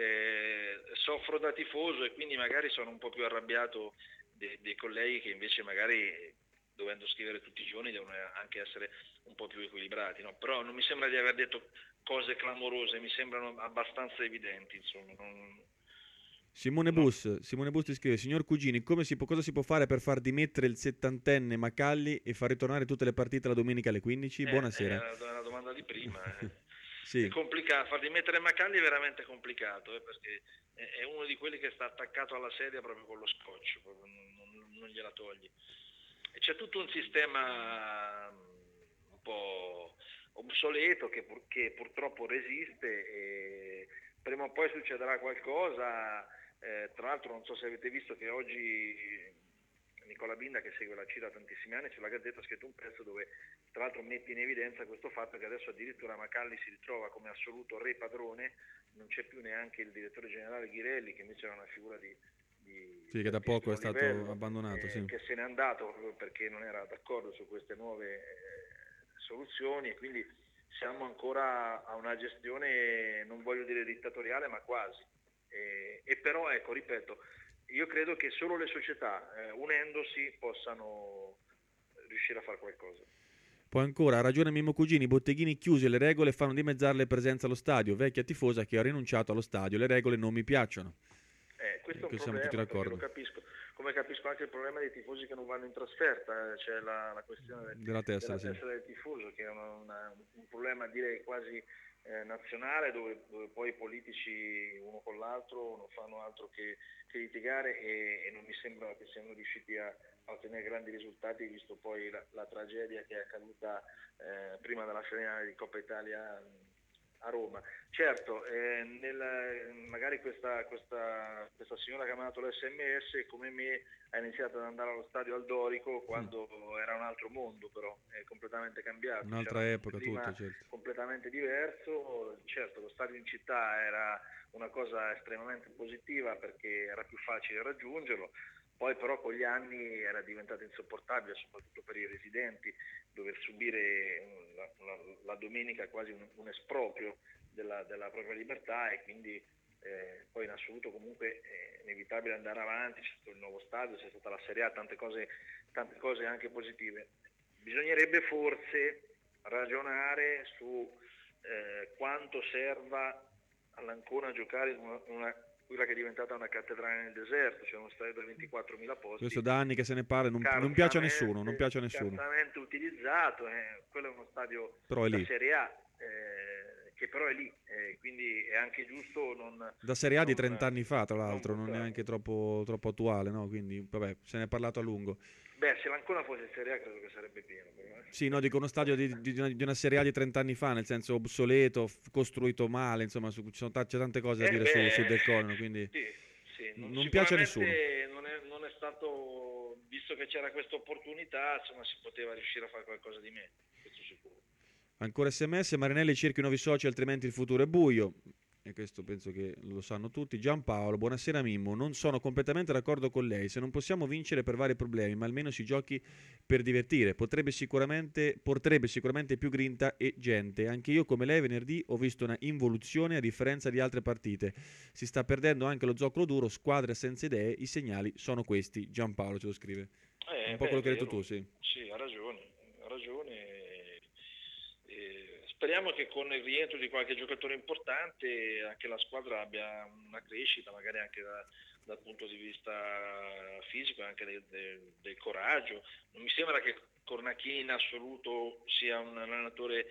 [SPEAKER 17] eh, soffro da tifoso e quindi magari sono un po' più arrabbiato dei, dei colleghi che invece magari dovendo scrivere tutti i giorni devono anche essere un po' più equilibrati, no? Però non mi sembra di aver detto cose clamorose, mi sembrano abbastanza evidenti, insomma. Non...
[SPEAKER 2] Simone Bus, Simone Bus ti scrive: signor Cugini, come si può, cosa si può fare per far dimettere il settantenne Macalli e far ritornare tutte le partite la domenica alle quindici?
[SPEAKER 17] Eh,
[SPEAKER 2] Buonasera.
[SPEAKER 17] È una domanda di prima. Eh.
[SPEAKER 2] Sì.
[SPEAKER 17] È complicato, far dimettere Macalli è veramente complicato, eh, perché è uno di quelli che sta attaccato alla sedia proprio con lo scotch, proprio non, non, non gliela togli. E c'è tutto un sistema un po' obsoleto che, pur, che purtroppo resiste e prima o poi succederà qualcosa. Eh, tra l'altro non so se avete visto che oggi Nicola Binda, che segue la C I da tantissimi anni, sulla Gazzetta ha scritto un pezzo dove tra l'altro mette in evidenza questo fatto che adesso addirittura Macalli si ritrova come assoluto re padrone, non c'è più neanche il direttore generale Ghirelli, che invece era una figura di, di
[SPEAKER 2] sì, che da poco è stato
[SPEAKER 17] livello,
[SPEAKER 2] abbandonato,
[SPEAKER 17] eh,
[SPEAKER 2] sì.
[SPEAKER 17] che se n'è andato proprio perché non era d'accordo su queste nuove eh, soluzioni, e quindi siamo ancora a una gestione, non voglio dire dittatoriale, ma quasi. E, e però ecco, ripeto, io credo che solo le società eh, unendosi possano riuscire a fare qualcosa.
[SPEAKER 2] Poi ancora, ha ragione Mimmo Cugini, i botteghini chiusi e le regole fanno dimezzare le presenze allo stadio. Vecchia tifosa che ho rinunciato allo stadio, le regole non mi piacciono.
[SPEAKER 17] Eh, questo
[SPEAKER 2] eh,
[SPEAKER 17] è un
[SPEAKER 2] siamo
[SPEAKER 17] problema,
[SPEAKER 2] tutti d'accordo.
[SPEAKER 17] lo capisco, come capisco anche il problema dei tifosi che non vanno in trasferta, eh, c'è la, la questione
[SPEAKER 2] della testa,
[SPEAKER 17] della
[SPEAKER 2] sì.
[SPEAKER 17] testa del tifoso, che è una, una, un problema direi quasi eh, nazionale, dove, dove poi i politici uno con l'altro non fanno altro che, che litigare e, e non mi sembra che siano riusciti a, a ottenere grandi risultati, visto poi la, la tragedia che è accaduta eh, prima della finale di Coppa Italia a Roma. Certo, eh, nel, magari questa, questa, questa signora che ha mandato l'esse emme esse come me ha iniziato ad andare allo stadio al Dorico quando mm. era un altro mondo, però è completamente cambiato.
[SPEAKER 2] Un'altra
[SPEAKER 17] C'era
[SPEAKER 2] epoca
[SPEAKER 17] un clima
[SPEAKER 2] tutto, certo.
[SPEAKER 17] completamente diverso. Certo, lo stadio in città era una cosa estremamente positiva perché era più facile raggiungerlo, poi però con gli anni era diventato insopportabile, soprattutto per i residenti, dover subire la, la, la domenica quasi un, un esproprio della, della propria libertà, e quindi eh, poi in assoluto comunque è inevitabile andare avanti, c'è stato il nuovo stadio, c'è stata la Serie A, tante cose, tante cose anche positive. Bisognerebbe forse ragionare su eh, quanto serva all'Ancona giocare in una, una quella che è diventata una cattedrale nel deserto, c'è uno stadio da ventiquattromila posti.
[SPEAKER 2] Questo da anni che se ne parla, non, non piace a nessuno, non piace a nessuno.
[SPEAKER 17] Scarsamente utilizzato, eh, quello è uno stadio
[SPEAKER 2] Però è
[SPEAKER 17] da
[SPEAKER 2] lì.
[SPEAKER 17] Serie A, eh, che però è lì, eh, quindi è anche giusto non...
[SPEAKER 2] Da Serie A di
[SPEAKER 17] non-
[SPEAKER 2] trenta anni fa, tra l'altro, non,
[SPEAKER 17] non
[SPEAKER 2] è neanche troppo, troppo attuale, no? Quindi, vabbè, se ne è parlato a lungo.
[SPEAKER 17] Beh, se l'Ancona fosse in Serie A credo che sarebbe pieno. Però, eh.
[SPEAKER 2] Sì, no, dico uno stadio di, di- di una, di una Serie A di trenta anni fa, nel senso obsoleto, f- costruito male, insomma, su- ci sono ta- c'è tante cose da
[SPEAKER 17] Eh
[SPEAKER 2] dire
[SPEAKER 17] beh,
[SPEAKER 2] su, su Del Cono, quindi
[SPEAKER 17] Sì, sì,
[SPEAKER 2] non, non piace a nessuno.
[SPEAKER 17] sicuramente Non è, non è stato, visto che c'era questa opportunità, insomma, si poteva riuscire a fare qualcosa di meglio, questo sicuro.
[SPEAKER 2] Ancora sms, Marinelli cerchi nuovi soci, altrimenti il futuro è buio. E questo penso che lo sanno tutti. Giampaolo, buonasera Mimmo, non sono completamente d'accordo con lei, se non possiamo vincere per vari problemi, ma almeno si giochi per divertire, potrebbe sicuramente, porterebbe sicuramente più grinta e gente. Anche io come lei venerdì ho visto una involuzione a differenza di altre partite, si sta perdendo anche lo zoccolo duro, squadre senza idee, i segnali sono questi. Giampaolo ce lo scrive.
[SPEAKER 17] Eh,
[SPEAKER 2] Un po'
[SPEAKER 17] beh,
[SPEAKER 2] quello che hai
[SPEAKER 17] è
[SPEAKER 2] detto
[SPEAKER 17] vero.
[SPEAKER 2] tu, sì.
[SPEAKER 17] Sì, ha ragione, ha ragione. E speriamo che con il rientro di qualche giocatore importante anche la squadra abbia una crescita, magari anche da- dal punto di vista fisico e anche del, del- del coraggio. Non mi sembra che Cornacchini in assoluto sia un allenatore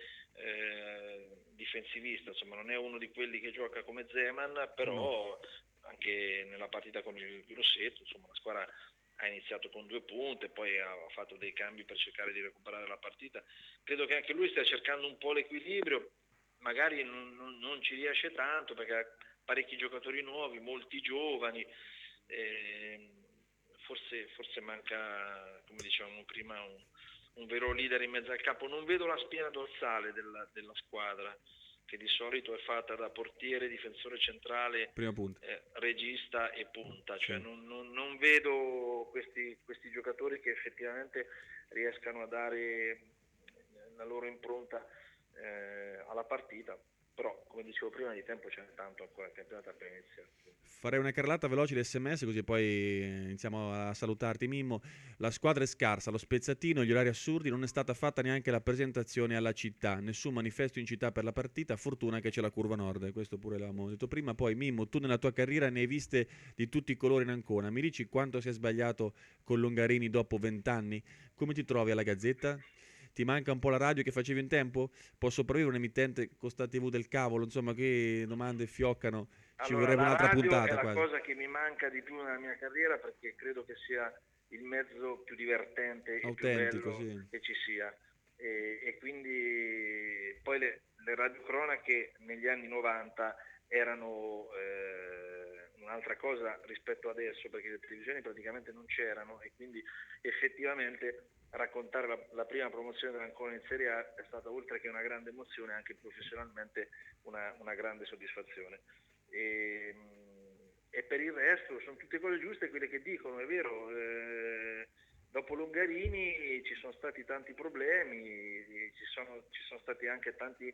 [SPEAKER 17] eh, difensivista, insomma non è uno di quelli che gioca come Zeman, però anche nella partita con il Grosseto, insomma la squadra ha iniziato con due punte, poi ha fatto dei cambi per cercare di recuperare la partita. Credo che anche lui stia cercando un po' l'equilibrio, magari non, non- non ci riesce tanto perché ha parecchi giocatori nuovi, molti giovani, eh, forse, forse manca, come dicevamo prima, un, un vero leader in mezzo al campo. Non vedo la spina dorsale della, della squadra, che di solito è fatta da portiere, difensore centrale,
[SPEAKER 2] Prima punta.
[SPEAKER 17] eh, regista e punta, cioè non, non- non vedo questi, questi giocatori che effettivamente riescano a dare la loro impronta eh, alla partita, però come dicevo prima di tempo c'è tanto ancora, il campionato è appena iniziato.
[SPEAKER 2] Farei una carrellata veloce di sms così poi iniziamo a salutarti Mimmo. La squadra è scarsa, lo spezzatino, gli orari assurdi, non è stata fatta neanche la presentazione alla città, nessun manifesto in città per la partita, fortuna che c'è la curva nord, questo pure l'avevamo detto prima. Poi Mimmo, tu nella tua carriera ne hai viste di tutti i colori in Ancona, mi dici quanto si è sbagliato con Longarini dopo vent'anni? Come ti trovi alla Gazzetta? Ti manca un po' la radio che facevi in tempo? Può sopravvivere un emittente con sta tivù del cavolo? Insomma, che domande fioccano, ci
[SPEAKER 17] Allora,
[SPEAKER 2] vorrebbe
[SPEAKER 17] la
[SPEAKER 2] un'altra
[SPEAKER 17] radio
[SPEAKER 2] puntata
[SPEAKER 17] è la
[SPEAKER 2] quasi.
[SPEAKER 17] cosa che mi manca di più nella mia carriera, perché credo che sia il mezzo più divertente
[SPEAKER 2] Autentico,
[SPEAKER 17] e più bello
[SPEAKER 2] sì.
[SPEAKER 17] che ci sia, e, e quindi poi le, le radiocronache negli anni novanta erano eh, un'altra cosa rispetto adesso, perché le televisioni praticamente non c'erano e quindi effettivamente raccontare la, la prima promozione dell'Ancona in Serie A è stata, oltre che una grande emozione, anche professionalmente una, una grande soddisfazione. E, e per il resto sono tutte cose giuste quelle che dicono, è vero, eh, dopo Longarini ci sono stati tanti problemi, ci sono, ci sono stati anche tanti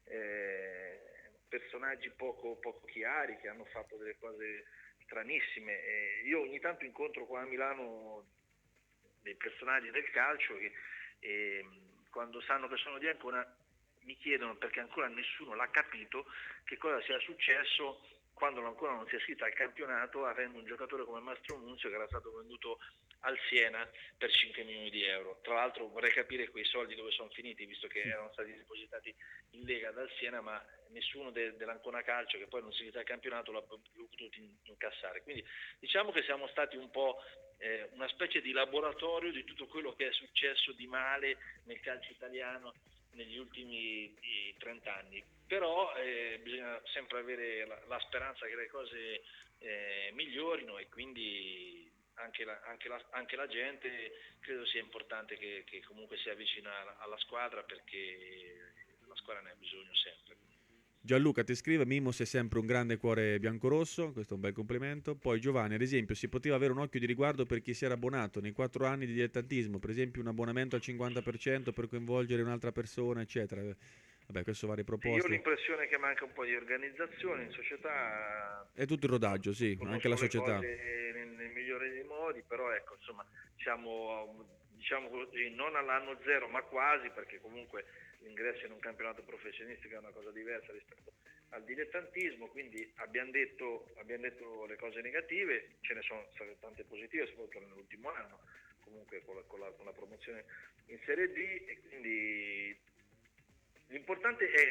[SPEAKER 17] eh, personaggi poco, poco chiari che hanno fatto delle cose stranissime. E io ogni tanto incontro qua a Milano dei personaggi del calcio che eh, quando sanno che sono di Ancona mi chiedono, perché ancora nessuno l'ha capito, che cosa sia successo quando ancora non si è iscritta al campionato, avendo un giocatore come Mastro Nunzio che era stato venduto al Siena per cinque milioni di euro. Tra l'altro vorrei capire quei soldi dove sono finiti, visto che erano stati depositati in Lega dal Siena, ma nessuno de- dell'Ancona Calcio, che poi non si è iscritta al campionato, l'ha p- potuto in- incassare. Quindi diciamo che siamo stati un po' eh, una specie di laboratorio di tutto quello che è successo di male nel calcio italiano negli ultimi eh, trenta anni, però eh, bisogna sempre avere la, la speranza che le cose eh, migliorino, e quindi anche la, anche, la, anche la gente credo sia importante che, che comunque si avvicina alla, alla squadra, perché la squadra ne ha bisogno sempre.
[SPEAKER 2] Gianluca ti scrive: Mimmo sei sempre un grande cuore biancorosso, questo è un bel complimento. Poi Giovanni, ad esempio, si poteva avere un occhio di riguardo per chi si era abbonato nei quattro anni di dilettantismo, per esempio un abbonamento al cinquanta per cento per coinvolgere un'altra persona, eccetera. Vabbè, questo varie
[SPEAKER 17] Io ho
[SPEAKER 2] proposte.
[SPEAKER 17] l'impressione che manca un po' di organizzazione in società.
[SPEAKER 2] È tutto il rodaggio, sì, anche la società.
[SPEAKER 17] Cose nel, nel migliore dei modi, però ecco, insomma, siamo, diciamo così, non all'anno zero, ma quasi, perché comunque l'ingresso in un campionato professionistico è una cosa diversa rispetto al dilettantismo, quindi abbiamo detto, abbiamo detto le cose negative, ce ne sono state tante positive, soprattutto nell'ultimo anno, comunque con la, con la, con la promozione in Serie D, e quindi l'importante è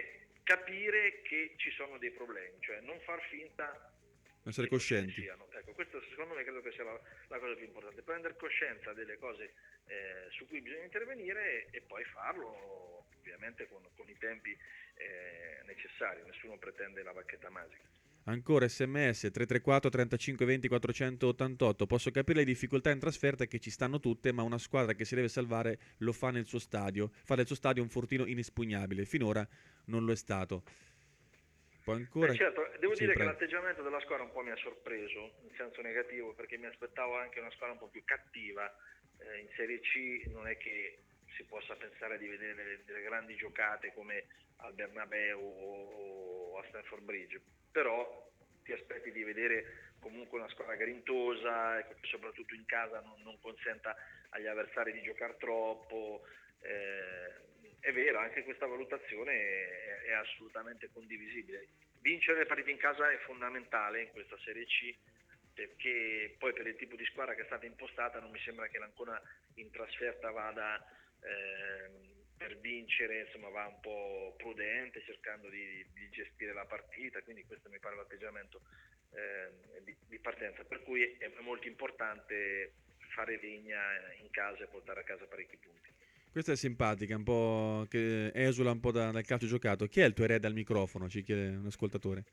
[SPEAKER 17] capire che ci sono dei problemi, cioè non far finta,
[SPEAKER 2] essere coscienti.
[SPEAKER 17] Ecco, questo secondo me credo che sia la, la cosa più importante, prendere coscienza delle cose eh, su cui bisogna intervenire e, e poi farlo ovviamente con, con i tempi eh, necessari, nessuno pretende la bacchetta magica.
[SPEAKER 2] Ancora sms tre tre quattro trentacinque venti quattrocentottantotto. Posso capire le difficoltà in trasferta che ci stanno tutte, ma una squadra che si deve salvare lo fa nel suo stadio, fa del suo stadio un fortino inespugnabile, finora non lo è stato. Poi ancora...
[SPEAKER 17] Beh, certo, devo
[SPEAKER 2] sì,
[SPEAKER 17] dire
[SPEAKER 2] prego.
[SPEAKER 17] che l'atteggiamento della squadra un po' mi ha sorpreso, in senso negativo, perché mi aspettavo anche una squadra un po' più cattiva. Eh, in Serie C non è che si possa pensare di vedere delle, delle grandi giocate come al Bernabeu o, o a Stamford Bridge, però ti aspetti di vedere comunque una squadra grintosa e che soprattutto in casa non, non consenta agli avversari di giocare troppo. Eh, è vero, anche questa valutazione è, è assolutamente condivisibile. Vincere le partite in casa è fondamentale in questa Serie C, perché poi per il tipo di squadra che è stata impostata non mi sembra che l'Ancona in trasferta vada eh, per vincere, insomma va un po' prudente cercando di, di gestire la partita, quindi questo mi pare l'atteggiamento eh, di, di partenza, per cui è molto importante fare legna in casa e portare a casa parecchi punti.
[SPEAKER 2] Questa è simpatica, un po' che esula un po' da, dal calcio giocato. Chi è il tuo erede al microfono? Ci chiede un ascoltatore.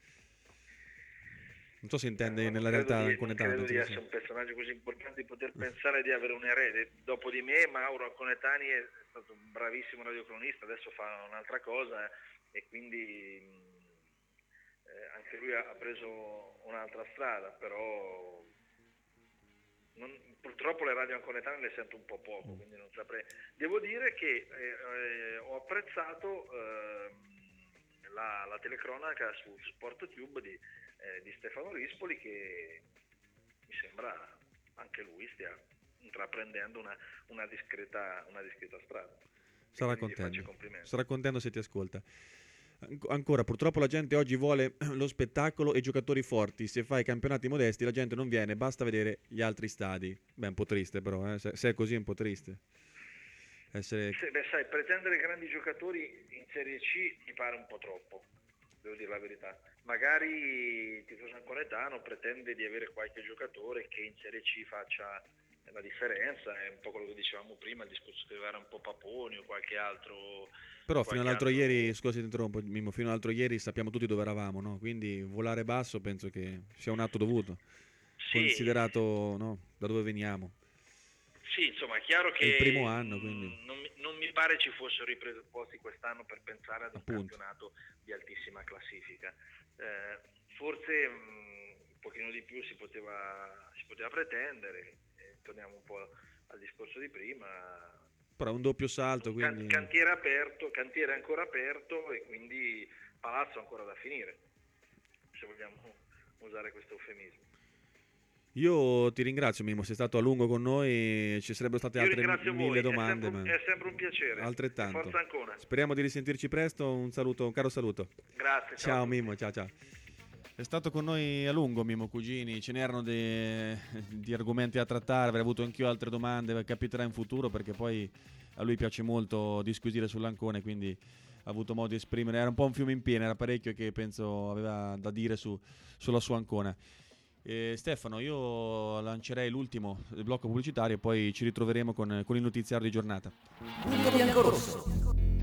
[SPEAKER 2] Non so se intende
[SPEAKER 17] no,
[SPEAKER 2] nella realtà
[SPEAKER 17] di,
[SPEAKER 2] anconetana.
[SPEAKER 17] Non credo di essere un personaggio così importante di poter pensare di avere un erede. Dopo di me Mauro Anconetani è stato un bravissimo radiocronista, adesso fa un'altra cosa e quindi eh, anche lui ha, ha preso un'altra strada, però non, purtroppo le radio anconetane le sento un po' poco, quindi non saprei. Devo dire che eh, eh, ho apprezzato eh, la, la telecronaca su SportTube di Eh, di Stefano Rispoli, che mi sembra anche lui stia intraprendendo una, una, discreta, una discreta strada.
[SPEAKER 2] Sarà contento. Sarà contento se ti ascolta. Ancora, purtroppo la gente oggi vuole lo spettacolo e i giocatori forti. Se fai campionati modesti la gente non viene, basta vedere gli altri stadi. Beh, è un po' triste però, eh? se, se è così è un po' triste. Essere...
[SPEAKER 17] Se, beh, sai, pretendere grandi giocatori in Serie C mi pare un po' troppo, devo dire la verità. Magari il tifoso anconetano pretende di avere qualche giocatore che in Serie C faccia la differenza, è un po' quello che dicevamo prima, il discorso che era un po' Paponi o qualche altro.
[SPEAKER 2] Però
[SPEAKER 17] qualche
[SPEAKER 2] fino all'altro
[SPEAKER 17] altro...
[SPEAKER 2] ieri, scusa ti interrompo Mimmo, fino all'altro ieri sappiamo tutti dove eravamo, no? Quindi volare basso penso che sia un atto dovuto,
[SPEAKER 17] sì.
[SPEAKER 2] Considerato no, da dove veniamo.
[SPEAKER 17] Sì, insomma è chiaro che
[SPEAKER 2] è il primo anno, quindi.
[SPEAKER 17] non, non mi pare ci fossero i presupposti quest'anno per pensare ad un
[SPEAKER 2] Appunto.
[SPEAKER 17] campionato di altissima classifica. Eh, forse mh, un pochino di più si poteva, si poteva pretendere, eh, torniamo un po' al discorso di prima.
[SPEAKER 2] Però un doppio salto, quindi...
[SPEAKER 17] Can- cantiere aperto, cantiere ancora aperto e quindi palazzo ancora da finire, se vogliamo usare questo eufemismo.
[SPEAKER 2] Io ti ringrazio Mimmo, sei stato a lungo con noi, ci sarebbero state
[SPEAKER 17] Io
[SPEAKER 2] altre
[SPEAKER 17] ringrazio
[SPEAKER 2] mille
[SPEAKER 17] voi.
[SPEAKER 2] domande.
[SPEAKER 17] È sempre,
[SPEAKER 2] ma...
[SPEAKER 17] è sempre un piacere.
[SPEAKER 2] Altrettanto.
[SPEAKER 17] Forza Ancona.
[SPEAKER 2] Speriamo di risentirci presto, un saluto, un caro saluto.
[SPEAKER 17] Grazie.
[SPEAKER 2] Ciao,
[SPEAKER 17] ciao
[SPEAKER 2] Mimmo, ciao ciao. È stato con noi a lungo Mimmo Cugini, ce n'erano de... di argomenti da trattare, avrei avuto anch'io altre domande, capiterà in futuro perché poi a lui piace molto disquisire sull'Ancone, quindi ha avuto modo di esprimere, era un po' un fiume in piena, era parecchio che penso aveva da dire su, sulla sua Ancona. Eh, Stefano, io lancerei l'ultimo blocco pubblicitario e poi ci ritroveremo con, con il notiziario di giornata.
[SPEAKER 1] Punto biancorosso.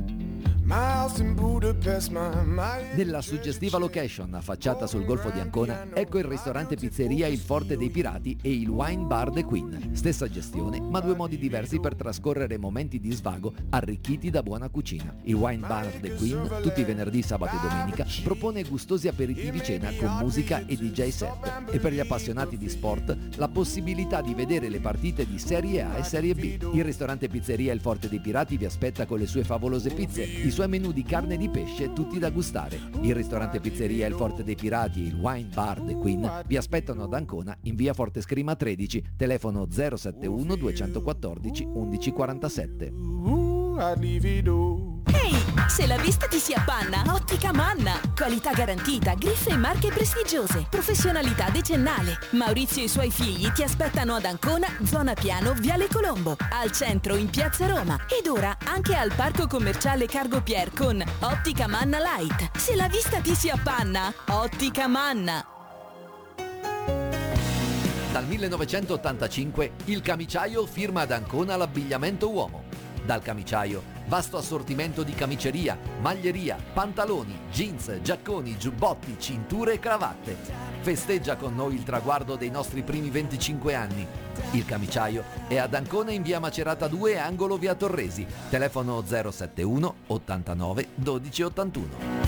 [SPEAKER 1] Nella suggestiva location affacciata sul Golfo di Ancona, ecco il ristorante pizzeria Il Forte dei Pirati e il Wine Bar The Queen. Stessa gestione, ma due modi diversi per trascorrere momenti di svago arricchiti da buona cucina. Il Wine Bar The Queen, tutti i venerdì, sabato e domenica, propone gustosi aperitivi cena con musica e D J set. E per gli appassionati di sport, la possibilità di vedere le partite di Serie A e Serie B. Il ristorante pizzeria Il Forte dei Pirati vi aspetta con le sue favolose pizze, i suoi menù di carne e di pesce tutti da gustare. Il ristorante pizzeria Il Forte dei Pirati e il Wine Bar The Queen vi aspettano ad Ancona in via Forte Scrima tredici, telefono zero sette uno due uno quattro uno uno quarantasette.
[SPEAKER 9] Ehi,
[SPEAKER 10] Se la vista ti si appanna, Ottica Manna. Qualità garantita, griffe e marche prestigiose, professionalità decennale. Maurizio e i suoi figli ti aspettano ad Ancona, zona Piano, Viale Colombo, al centro in Piazza Roma ed ora anche al Parco Commerciale Cargo Pier con Ottica Manna Light. Se la vista ti si appanna, Ottica Manna.
[SPEAKER 1] Dal millenovecentottantacinque il Camiciaio firma ad Ancona l'abbigliamento uomo. Dal Camiciaio, vasto assortimento di camiceria, maglieria, pantaloni, jeans, giacconi, giubbotti, cinture e cravatte. Festeggia con noi il traguardo dei nostri primi venticinque anni. Il Camiciaio è ad Ancona in via Macerata due, angolo via Torresi. Telefono zero sette uno ottantanove dodici ottantuno.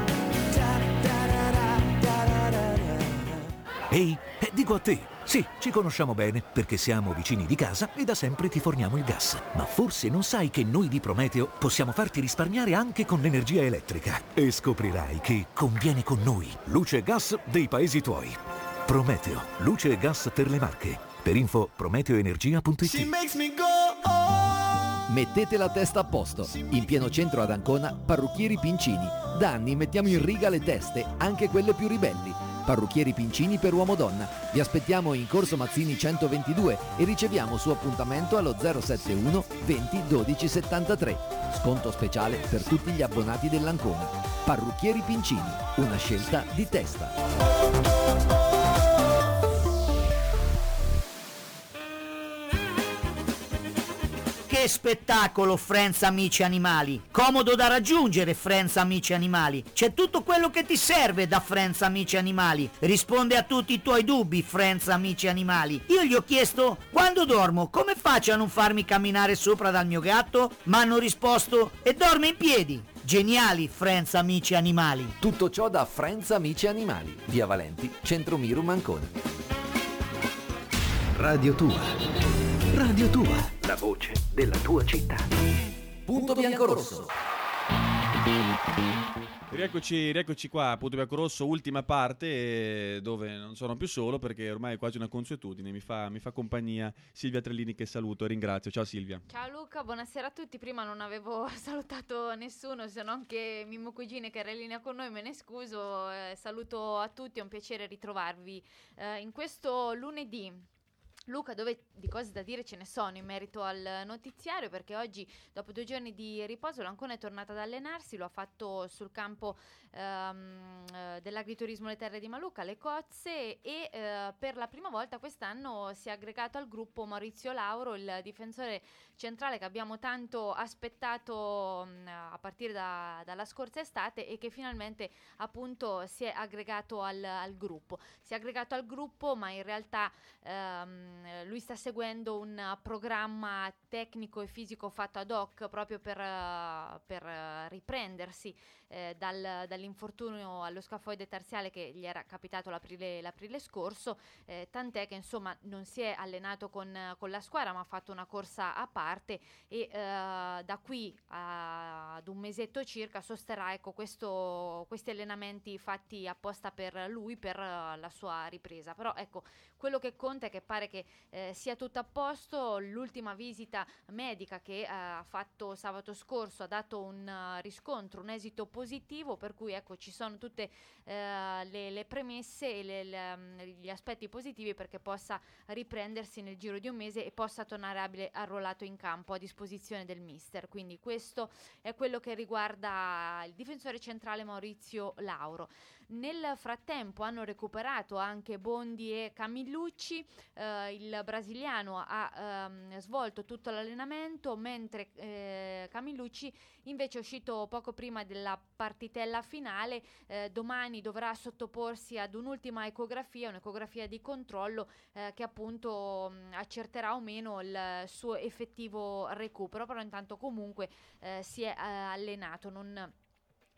[SPEAKER 19] Ehi, eh, dico a te, sì, ci conosciamo bene perché siamo vicini di casa e da sempre ti forniamo il gas. Ma forse non sai che noi di Prometeo possiamo farti risparmiare anche con l'energia elettrica. E scoprirai che conviene con noi. Luce e gas dei paesi tuoi. Prometeo, luce e gas per le Marche. Per info prometeoenergia punto it.
[SPEAKER 1] Mettete la testa a posto. In pieno centro ad Ancona, Parrucchieri Pincini. Da anni mettiamo in riga le teste, anche quelle più ribelli. Parrucchieri Pincini per uomo-donna. Vi aspettiamo in Corso Mazzini centoventidue e riceviamo su appuntamento allo zero sette uno venti dodici settantatré. Sconto speciale per tutti gli abbonati dell'Ancona. Parrucchieri Pincini, una scelta di testa.
[SPEAKER 20] Che spettacolo, Friends Amici Animali! Comodo da raggiungere, Friends Amici Animali. C'è tutto quello che ti serve da Friends Amici Animali. Risponde a tutti i tuoi dubbi, Friends Amici Animali. Io gli ho chiesto quando dormo come faccio a non farmi camminare sopra dal mio gatto? Ma hanno risposto e dorme in piedi. Geniali, Friends Amici Animali.
[SPEAKER 1] Tutto ciò da Friends Amici Animali. Via Valenti, Centro Mirum Ancona.
[SPEAKER 14] Radio Tua. Radio Tua, la voce della tua città.
[SPEAKER 1] Punto Biancorosso.
[SPEAKER 2] Rieccoci, rieccoci qua, Punto Biancorosso, ultima parte, eh, dove non sono più solo perché ormai è quasi una consuetudine, mi fa, mi fa compagnia Silvia Trellini, che saluto e ringrazio. Ciao Silvia.
[SPEAKER 18] Ciao Luca, buonasera a tutti. Prima non avevo salutato nessuno, se non che Mimmo Cugine che era in linea con noi, me ne scuso. Eh, saluto a tutti, è un piacere ritrovarvi eh, in questo lunedì. Luca, dove di cose da dire ce ne sono in merito al notiziario, perché oggi, dopo due giorni di riposo, l'Ancona è tornata ad allenarsi, lo ha fatto sul campo ehm, dell'agriturismo Le Terre di Maluca, Le Cozze, e eh, per la prima volta quest'anno si è aggregato al gruppo Maurizio Lauro, il difensore centrale che abbiamo tanto aspettato mh, a partire da, dalla scorsa estate e che finalmente appunto si è aggregato al, al gruppo. Si è aggregato al gruppo, ma in realtà ehm, lui sta seguendo un programma tecnico e fisico fatto ad hoc proprio per, uh, per uh, riprendersi eh, dal, dall'infortunio allo scafoide tarsiale che gli era capitato l'aprile, l'aprile scorso, eh, tant'è che insomma non si è allenato con, con la squadra, ma ha fatto una corsa a parte e uh, da qui a, ad un mesetto circa sosterrà ecco, questo, questi allenamenti fatti apposta per lui, per uh, la sua ripresa. Però ecco, quello che conta è che pare che eh, sia tutto a posto. L'ultima visita medica che eh, ha fatto sabato scorso ha dato un uh, riscontro, un esito positivo, per cui ecco ci sono tutte eh, le, le premesse e le, le, gli aspetti positivi perché possa riprendersi nel giro di un mese e possa tornare abile arruolato in campo a disposizione del mister. Quindi questo è quello che riguarda il difensore centrale Maurizio Lauro. Nel frattempo hanno recuperato anche Bondi e Camillucci, eh, il brasiliano ha ehm, svolto tutto l'allenamento, mentre eh, Camillucci invece è uscito poco prima della partitella finale. Eh, domani dovrà sottoporsi ad un'ultima ecografia, un'ecografia di controllo eh, che appunto mh, accerterà o meno il suo effettivo recupero, però intanto comunque eh, si è eh, allenato, non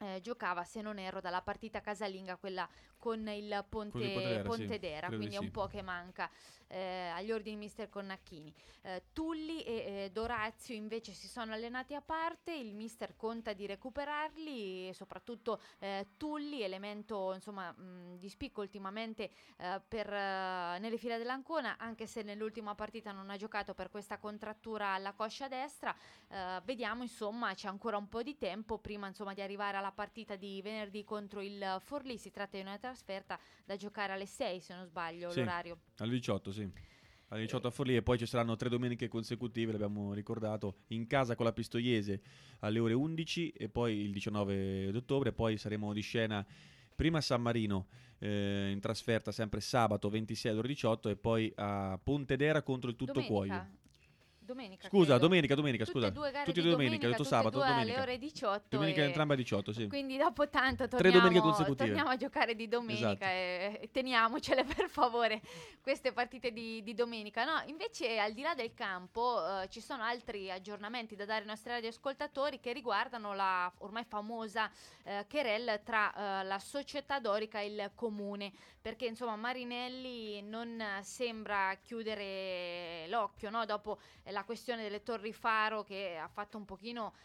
[SPEAKER 18] Eh, giocava, se non erro, dalla partita casalinga, quella con il Ponte,
[SPEAKER 2] Con il Pontedera,
[SPEAKER 18] Pontedera,
[SPEAKER 2] sì,
[SPEAKER 18] quindi è
[SPEAKER 2] sì.
[SPEAKER 18] un po' che manca eh, agli ordini mister Connacchini. Eh, Tulli e eh, Dorazio invece si sono allenati a parte, il mister conta di recuperarli, e soprattutto eh, Tulli, elemento insomma mh, di spicco ultimamente eh, per, eh, nelle file dell'Ancona, anche se nell'ultima partita non ha giocato per questa contrattura alla coscia destra. Eh, vediamo, insomma, c'è ancora un po' di tempo prima insomma di arrivare alla partita di venerdì contro il Forlì. Si tratta di una trasferta da giocare alle sei, se non sbaglio,
[SPEAKER 2] Sì,
[SPEAKER 18] l'orario.
[SPEAKER 2] alle diciotto, sì. Alle diciotto a Forlì, e poi ci saranno tre domeniche consecutive, l'abbiamo ricordato, in casa con la Pistoiese alle ore undici e poi il diciannove d'ottobre, poi saremo di scena prima a San Marino eh, in trasferta sempre sabato ventisei alle ore diciotto e poi a Pontedera contro il Tutto
[SPEAKER 18] Domenica.
[SPEAKER 2] Cuoio.
[SPEAKER 18] Domenica,
[SPEAKER 2] Scusa,
[SPEAKER 18] credo.
[SPEAKER 2] domenica, domenica,
[SPEAKER 18] Tutte
[SPEAKER 2] scusa.
[SPEAKER 18] e due gare
[SPEAKER 2] Tutti e
[SPEAKER 18] di
[SPEAKER 2] due domenica, ho detto
[SPEAKER 18] tutte e
[SPEAKER 2] sabato,
[SPEAKER 18] due
[SPEAKER 2] domenica.
[SPEAKER 18] alle ore diciotto.
[SPEAKER 2] Domenica
[SPEAKER 18] e...
[SPEAKER 2] entrambe alle diciotto, sì.
[SPEAKER 18] Quindi dopo tanto
[SPEAKER 2] Tre
[SPEAKER 18] torniamo,
[SPEAKER 2] domeniche consecutive.
[SPEAKER 18] torniamo a giocare di domenica,
[SPEAKER 2] Esatto.
[SPEAKER 18] e, e teniamocele per favore queste partite di, di domenica. No, invece al di là del campo eh, ci sono altri aggiornamenti da dare ai nostri radioascoltatori che riguardano la ormai famosa eh, querel tra eh, la società dorica e il comune, perché insomma Marinelli non sembra chiudere l'occhio, no? Dopo eh, la questione delle Torri Faro, che ha fatto un pochino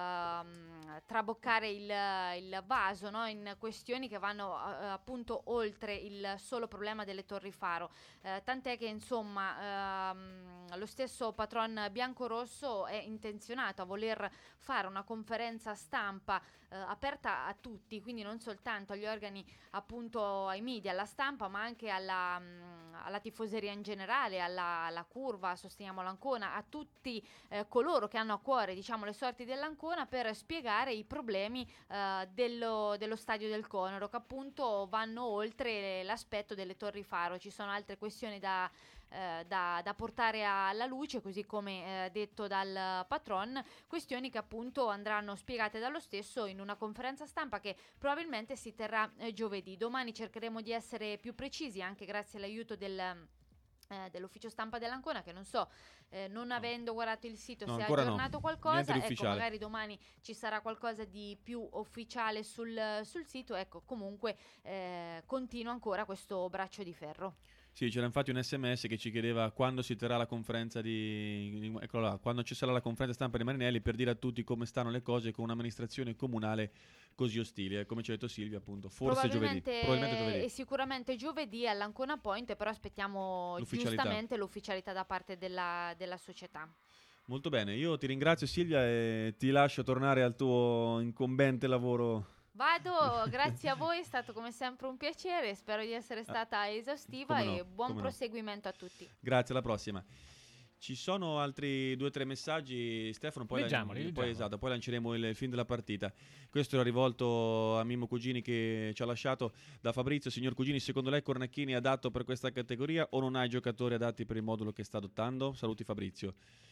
[SPEAKER 18] ehm, traboccare il, il vaso, no? In questioni che vanno eh, appunto oltre il solo problema delle Torri Faro, eh, tant'è che insomma ehm, lo stesso patron biancorosso è intenzionato a voler fare una conferenza stampa eh, aperta a tutti, quindi non soltanto agli organi, appunto ai media, alla stampa, ma anche alla, mh, alla tifoseria in generale, alla, alla curva, sosteniamo l'Ancona, a tutti eh, coloro che hanno a cuore, diciamo, le sorti dell'Ancona, per spiegare i problemi eh, dello, dello stadio del Conero, che appunto vanno oltre l'aspetto delle Torri Faro. Ci sono altre questioni da Eh, da, da portare alla luce, così come eh, detto dal patron, questioni che appunto andranno spiegate dallo stesso in una conferenza stampa che probabilmente si terrà eh, giovedì. Domani cercheremo di essere più precisi, anche grazie all'aiuto del Eh, dell'ufficio stampa dell'Ancona, che non so, eh, non avendo guardato il sito,
[SPEAKER 2] No,
[SPEAKER 18] se ha
[SPEAKER 2] ancora no.
[SPEAKER 18] aggiornato
[SPEAKER 2] Niente
[SPEAKER 18] qualcosa,
[SPEAKER 2] di
[SPEAKER 18] ecco,
[SPEAKER 2] ufficiale.
[SPEAKER 18] magari domani ci sarà qualcosa di più ufficiale sul, sul sito. Ecco, comunque eh, continua ancora questo braccio di ferro.
[SPEAKER 2] Sì, c'era infatti un sms che ci chiedeva quando si terrà la conferenza di... Eccolo là, quando ci sarà la conferenza stampa di Marinelli, per dire a tutti come stanno le cose con un'amministrazione comunale così ostile. Come ci ha detto Silvia, appunto, forse giovedì. Probabilmente giovedì.
[SPEAKER 18] E sicuramente giovedì all'Ancona Point, però aspettiamo
[SPEAKER 2] L'ufficialità.
[SPEAKER 18] giustamente l'ufficialità da parte della, della società.
[SPEAKER 2] Molto bene, io ti ringrazio Silvia e ti lascio tornare al tuo incombente lavoro.
[SPEAKER 18] Vado, grazie a voi, è stato come sempre un piacere, spero di essere stata esaustiva
[SPEAKER 2] come no,
[SPEAKER 18] e buon
[SPEAKER 2] come no.
[SPEAKER 18] proseguimento a tutti.
[SPEAKER 2] Grazie, alla prossima. Ci sono altri due o tre messaggi, Stefano, poi,
[SPEAKER 3] Leggiamoli,
[SPEAKER 2] lan-
[SPEAKER 3] leggiamo.
[SPEAKER 2] poi, esatto, poi lanceremo il, il film della partita. Questo era rivolto a Mimmo Cugini, che ci ha lasciato, da Fabrizio. Signor Cugini, secondo lei Cornacchini è adatto per questa categoria o non ha i giocatori adatti per il modulo che sta adottando? Saluti Fabrizio.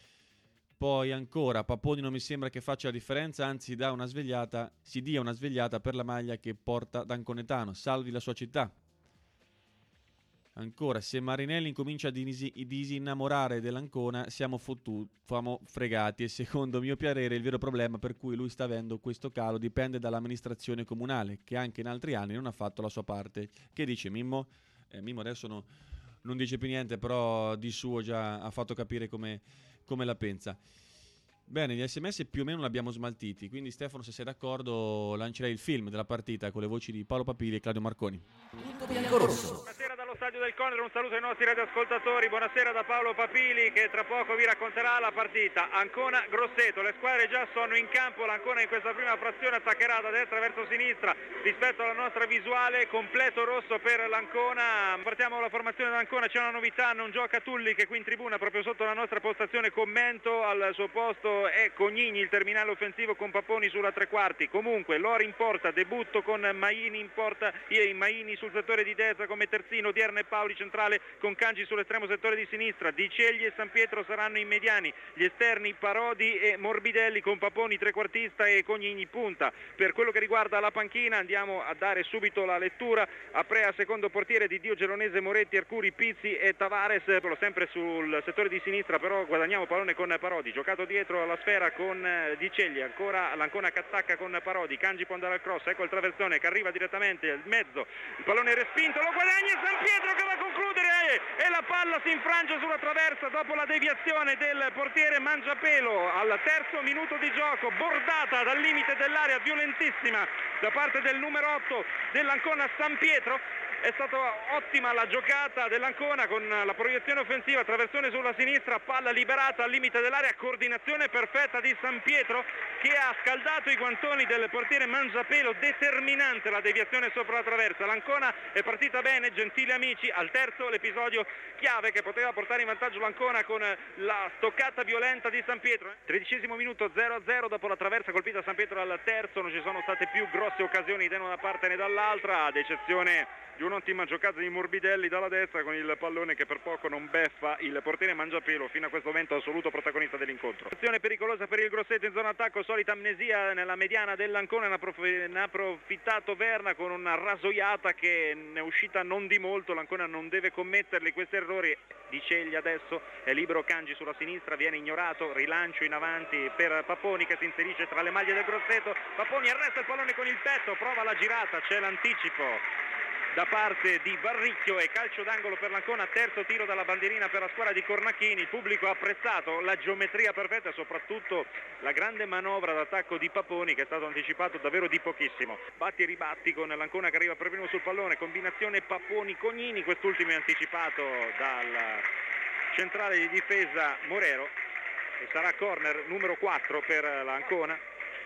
[SPEAKER 2] Poi ancora, Papponi non mi sembra che faccia la differenza, anzi dà una svegliata, si dia una svegliata per la maglia che porta D'Anconetano, salvi la sua città. Ancora, se Marinelli incomincia a disi- disinnamorare dell'Ancona, siamo fottuti, siamo fregati, e secondo mio parere il vero problema per cui lui sta avendo questo calo dipende dall'amministrazione comunale, che anche in altri anni non ha fatto la sua parte. Che dice Mimmo? Eh, Mimmo adesso no, non dice più niente, però di suo già ha fatto capire come, come la pensa. Bene, gli sms più o meno li abbiamo smaltiti, quindi Stefano, se sei d'accordo, lancerei il film della partita con le voci di Paolo Papili e Claudio Marconi.
[SPEAKER 13] Buonasera dallo stadio del Conero, un saluto ai nostri radioascoltatori, buonasera da Paolo Papili che tra poco vi racconterà la partita. Ancona-Grosseto, le squadre già sono in campo, l'Ancona in questa prima frazione attaccherà da destra verso sinistra rispetto alla nostra visuale, completo rosso per l'Ancona. Partiamo dalla formazione dell'Ancona, c'è una novità, non gioca Tulli che qui in tribuna proprio sotto la nostra postazione commento, al suo posto è Cognini, il terminale offensivo con Papponi sulla tre quarti. Comunque Lori in porta, debutto con Maini in porta, Maini sul settore di destra come terzino,
[SPEAKER 21] Odierne e Paoli centrale con Cangi sull'estremo settore di sinistra, Di Cegli e San Pietro saranno i mediani, gli esterni Parodi e Morbidelli con Paponi trequartista e Cognini punta. Per quello che riguarda la panchina andiamo a dare subito la lettura. Aprea secondo portiere di Dio Gelonese, Moretti, Arcuri, Pizzi e Tavares, sempre sul settore di sinistra però guadagniamo pallone con Parodi, giocato dietro alla sfera con Di Cegli, ancora l'Ancona che attacca con Parodi, Cangi può andare al cross, ecco il traversone che arriva direttamente al mezzo, il pallone respinto, lo guadagna San Pietro che va a concludere e la palla si infrange sulla traversa dopo la deviazione del portiere Mangiapelo al terzo minuto di gioco, bordata dal limite dell'area violentissima da parte del numero otto dell'Ancona San Pietro. È stata ottima la giocata dell'Ancona con la proiezione offensiva, traversone sulla sinistra, palla liberata al limite dell'area, coordinazione perfetta di San Pietro che ha scaldato i guantoni del portiere Mangiapelo, determinante la deviazione sopra la traversa. L'Ancona è partita bene, gentili amici, al terzo l'episodio chiave che poteva portare in vantaggio l'Ancona con la stoccata violenta di San Pietro. Tredicesimo minuto, zero a zero dopo la traversa colpita San Pietro al terzo, non ci sono state più grosse occasioni né da una parte né dall'altra, ad eccezione di un'ottima giocata di Morbidelli dalla destra con il pallone che per poco non beffa il portiere Mangiapelo, fino a questo momento assoluto protagonista dell'incontro. Azione pericolosa per il Grosseto in zona attacco, solita amnesia nella mediana dell'Ancona, ne ha, prof- ne ha approfittato Verna con una rasoiata che ne è uscita non di molto, l'Ancona non deve commetterli questi errori. Di Cegli adesso è libero Cangi sulla sinistra, viene ignorato, rilancio in avanti per Paponi che si inserisce tra le maglie del Grosseto, Paponi arresta il pallone con il petto, prova la girata, c'è l'anticipo da parte di Barricchio e calcio d'angolo per l'Ancona, terzo tiro dalla bandierina per la squadra di Cornacchini. Il pubblico ha apprezzato la geometria perfetta e soprattutto la grande manovra d'attacco di Paponi che è stato anticipato davvero di pochissimo. Batti e ribatti con l'Ancona che arriva per primo sul pallone, combinazione Paponi-Cognini, quest'ultimo è anticipato dal centrale di difesa Morero e sarà corner numero quattro per l'Ancona.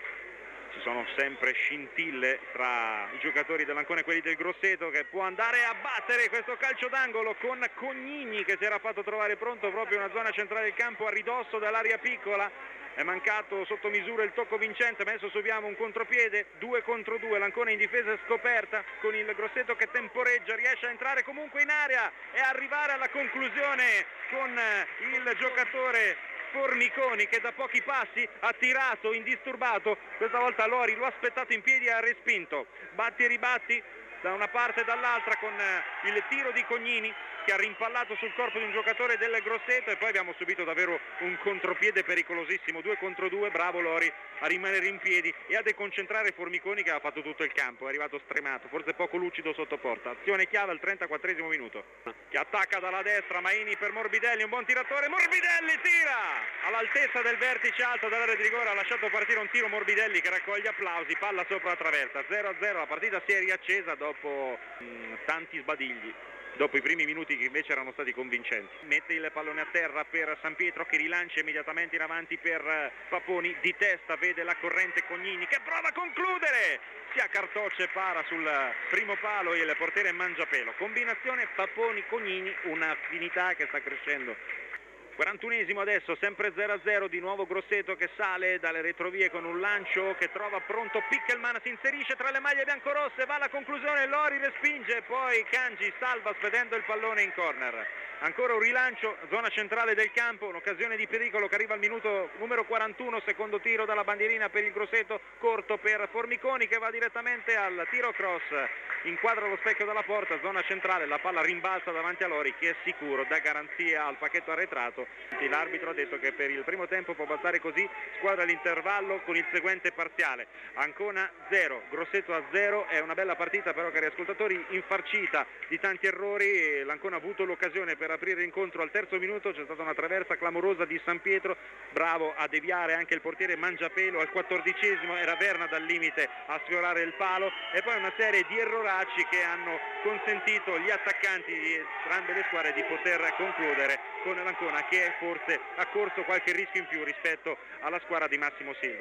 [SPEAKER 21] Ci sono sempre scintille tra i giocatori dell'Ancona e quelli del Grosseto, che può andare a battere questo calcio d'angolo con Cognini che si era fatto trovare pronto proprio in una zona centrale del campo a ridosso dall'area piccola. È mancato sotto misura il tocco vincente, ma adesso subiamo un contropiede, due contro due, l'Ancona in difesa scoperta con il Grosseto che temporeggia, riesce a entrare comunque in area e arrivare alla conclusione con il giocatore Formiconi che da pochi passi ha tirato indisturbato, questa volta Lori lo ha aspettato in piedi e ha respinto. Batti e ribatti da una parte e dall'altra con il tiro di Cognini che ha rimpallato sul corpo di un giocatore del Grosseto e poi abbiamo subito davvero un contropiede pericolosissimo, due contro due, bravo Lori a rimanere in piedi e a deconcentrare Formiconi che ha fatto tutto il campo, è arrivato stremato, forse poco lucido sotto porta. Azione chiave al trentaquattresimo minuto, che attacca dalla destra, Maini per Morbidelli, un buon tiratore, Morbidelli tira all'altezza del vertice alto dell'area di rigore, ha lasciato partire un tiro Morbidelli che raccoglie applausi, palla sopra la traversa, zero a zero, la partita si è riaccesa dopo mh, tanti sbadigli. Dopo i primi minuti che invece erano stati convincenti. Mette il pallone a terra per San Pietro che rilancia immediatamente in avanti per Paponi, di testa vede la corrente Cognini che prova a concludere, si accartoccia e para sul primo palo il portiere Mangiapelo. Combinazione Paponi-Cognini, un'affinità che sta crescendo. quarantunesimo adesso, sempre zero a zero, di nuovo Grosseto che sale dalle retrovie con un lancio che trova pronto Pickelman, si inserisce tra le maglie biancorosse, va alla conclusione, Lori respinge, poi Cangi salva spedendo il pallone in corner. Ancora un rilancio, zona centrale del campo, un'occasione di pericolo che arriva al minuto numero quarantuno, secondo tiro dalla bandierina per il Grosseto, corto per Formiconi che va direttamente al tiro cross, inquadra lo specchio dalla porta, zona centrale, la palla rimbalza davanti a Lori che è sicuro, dà garanzia al pacchetto arretrato. L'arbitro ha detto che per il primo tempo può bastare così, squadra all'intervallo con il seguente parziale, Ancona zero, Grosseto a zero, è una bella partita però cari ascoltatori, infarcita di tanti errori, l'Ancona ha avuto l'occasione per aprire l'incontro al terzo minuto, c'è stata una traversa clamorosa di San Pietro, bravo a deviare anche il portiere Mangiapelo, al quattordicesimo era Verna dal limite a sfiorare il palo e poi una serie di erroracci che hanno consentito agli attaccanti di entrambe le squadre di poter concludere con l'Ancona che forse ha corso qualche rischio in più rispetto alla squadra di Massimo Silva.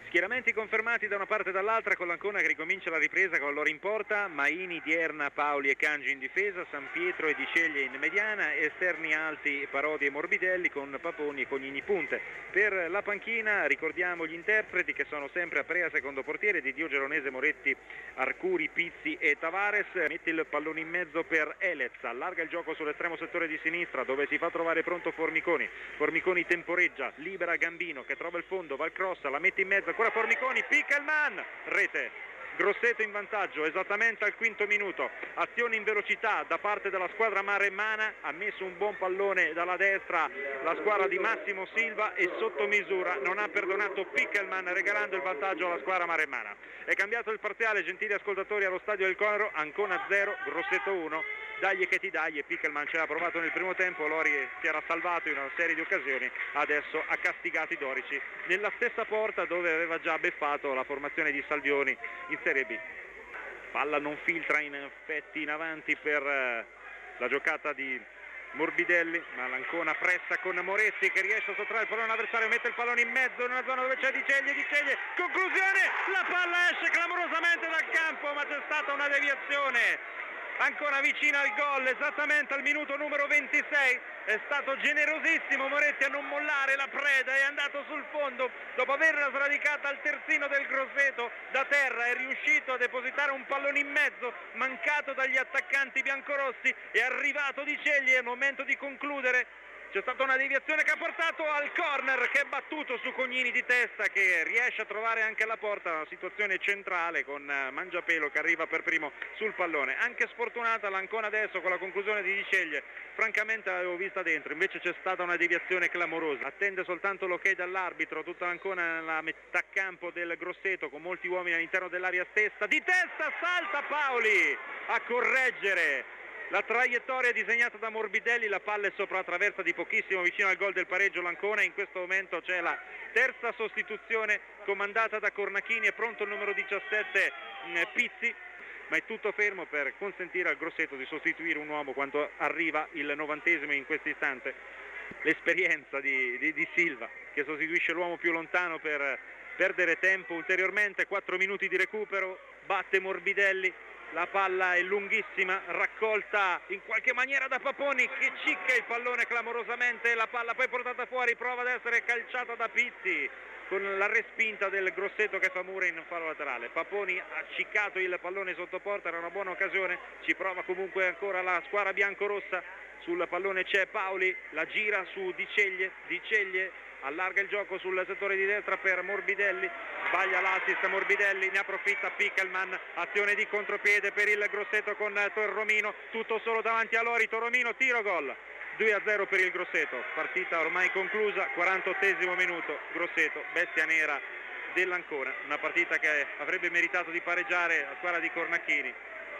[SPEAKER 21] Schieramenti confermati da una parte e dall'altra, con l'Ancona che ricomincia la ripresa con loro in porta, Maini, Dierna, Paoli e Cangi in difesa, San Pietro e Di Ceglie in mediana, esterni alti Parodi e Morbidelli con Paponi e Cognini punte. Per la panchina ricordiamo gli interpreti che sono sempre Aprea secondo portiere, Didio Geronese, Moretti, Arcuri, Pizzi e Tavares. Mette il pallone in mezzo per Elez, allarga il gioco sull'estremo settore di sinistra dove si fa trovare pronto Formiconi. Formiconi temporeggia, libera Gambino che trova il fondo, va al cross, la mette in mezzo, ancora Formiconi, Pickelman, rete. Grosseto in vantaggio esattamente al quinto minuto, azione in velocità da parte della squadra maremmana, ha messo un buon pallone dalla destra la squadra di Massimo Silva e sotto misura non ha perdonato Pickelman regalando il vantaggio alla squadra maremmana. È cambiato il parziale, gentili ascoltatori, allo stadio del Conero, Ancona zero, Grosseto uno. Dagli che ti dai, e Pickelman ci ha provato nel primo tempo, Lori si era salvato in una serie di occasioni, adesso ha castigato i Dorici nella stessa porta dove aveva già beffato la formazione di Salvioni in Serie B. Palla non filtra in effetti in avanti per eh, la giocata di Morbidelli, ma l'Ancona pressa con Moretti che riesce a sottrarre il pallone all'avversario, mette il pallone in mezzo in una zona dove c'è Di Ceglie, Di Ceglie, conclusione, la palla esce clamorosamente dal campo ma c'è stata una deviazione. Ancora vicina al gol, esattamente al minuto numero ventisei, è stato generosissimo Moretti a non mollare la preda, è andato sul fondo, dopo averla sradicata al terzino del Grosseto da terra, è riuscito a depositare un pallone in mezzo, mancato dagli attaccanti biancorossi, è arrivato Di Ceglie, è il momento di concludere. C'è stata una deviazione che ha portato al corner che è battuto su Cognini di testa che riesce a trovare anche alla porta, una situazione centrale con Mangiapelo che arriva per primo sul pallone. Anche sfortunata l'Ancona adesso con la conclusione di Di Ceglie, francamente l'avevo vista dentro, invece c'è stata una deviazione clamorosa. Attende soltanto l'ok dall'arbitro, tutta l'Ancona nella metà campo del Grosseto con molti uomini all'interno dell'area stessa. Di testa salta Paoli a correggere la traiettoria disegnata da Morbidelli, la palla è sopra la traversa di pochissimo vicino al gol del pareggio l'Ancona. In questo momento c'è la terza sostituzione comandata da Cornachini, è pronto il numero diciassette Pizzi, ma è tutto fermo per consentire al Grosseto di sostituire un uomo quando arriva il novantesimo in questo istante. L'esperienza di, di, di Silva che sostituisce l'uomo più lontano per perdere tempo ulteriormente. Quattro minuti di recupero, batte Morbidelli. La palla è lunghissima, raccolta in qualche maniera da Paponi che cicca il pallone clamorosamente, la palla poi portata fuori, prova ad essere calciata da Pizzi con la respinta del Grosseto che fa mura in fallo laterale. Paponi ha ciccato il pallone sotto porta, era una buona occasione, ci prova comunque ancora la squadra biancorossa, sul pallone c'è Paoli, la gira su Di Ceglie, Di Ceglie allarga il gioco sul settore di destra per Morbidelli, sbaglia l'assist Morbidelli, ne approfitta Pickelman, azione di contropiede per il Grosseto con Torromino, tutto solo davanti a Lori, Torromino, tiro, gol, due a zero per il Grosseto, partita ormai conclusa, quarantottesimo minuto, Grosseto, bestia nera dell'Ancona, una partita che avrebbe meritato di pareggiare la squadra di Cornachini,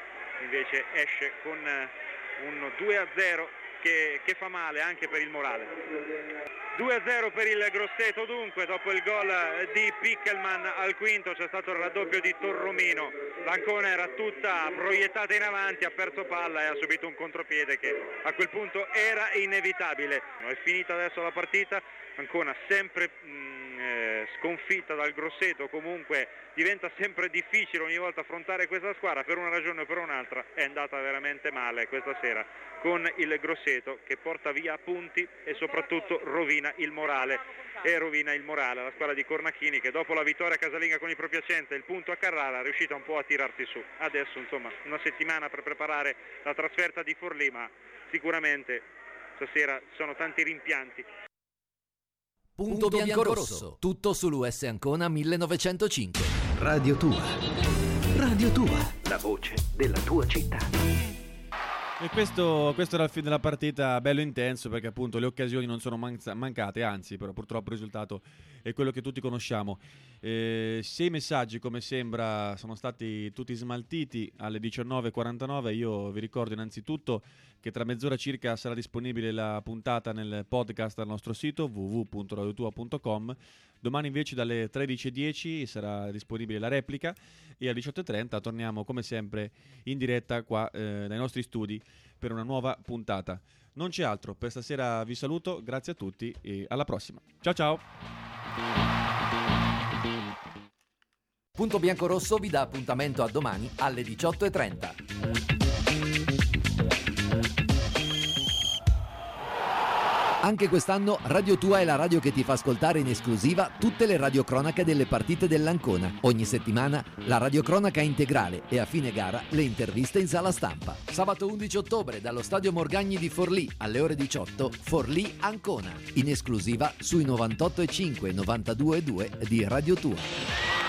[SPEAKER 21] invece esce con un due a zero che, che fa male anche per il morale. due a zero per il Grosseto dunque, dopo il gol di Pickelman al quinto c'è stato il raddoppio di Torromino, l'Ancona era tutta proiettata in avanti, ha perso palla e ha subito un contropiede che a quel punto era inevitabile. È finita adesso la partita, Ancona sempre mh, eh, sconfitta dal Grosseto, comunque diventa sempre difficile ogni volta affrontare questa squadra, per una ragione o per un'altra è andata veramente male questa sera con il Grosseto che porta via punti e soprattutto rovina il morale e rovina il morale la squadra di Cornachini che dopo la vittoria casalinga con il Pro Piacenza e il punto a Carrara è riuscita un po' a tirarsi su. Adesso insomma una settimana per preparare la trasferta di Forlì, ma sicuramente stasera sono tanti rimpianti.
[SPEAKER 1] Punto bianco-rosso, tutto sull'U S Ancona millenovecentocinque.
[SPEAKER 14] Radio Tua, Radio Tua, la voce della tua città.
[SPEAKER 2] E questo, questo era il fine della partita, bello intenso perché appunto le occasioni non sono manza- mancate, anzi però purtroppo il risultato è quello che tutti conosciamo. Eh, se i messaggi come sembra sono stati tutti smaltiti alle diciannove e quarantanove, io vi ricordo innanzitutto che tra mezz'ora circa sarà disponibile la puntata nel podcast al nostro sito w w w punto radio tua punto com. Domani invece dalle tredici e dieci sarà disponibile la replica e alle diciotto e trenta torniamo come sempre in diretta qua eh, dai nostri studi per una nuova puntata. Non c'è altro, per stasera vi saluto, grazie a tutti e alla prossima. Ciao ciao!
[SPEAKER 1] Punto Biancorosso vi dà appuntamento a domani alle diciotto e trenta. Anche quest'anno Radio Tua è la radio che ti fa ascoltare in esclusiva tutte le radiocronache delle partite dell'Ancona. Ogni settimana la radiocronaca integrale e a fine gara le interviste in sala stampa. Sabato undici ottobre dallo Stadio Morgagni di Forlì alle ore diciotto, Forlì Ancona, in esclusiva sui novantotto e cinque e novantadue e due di Radio Tua.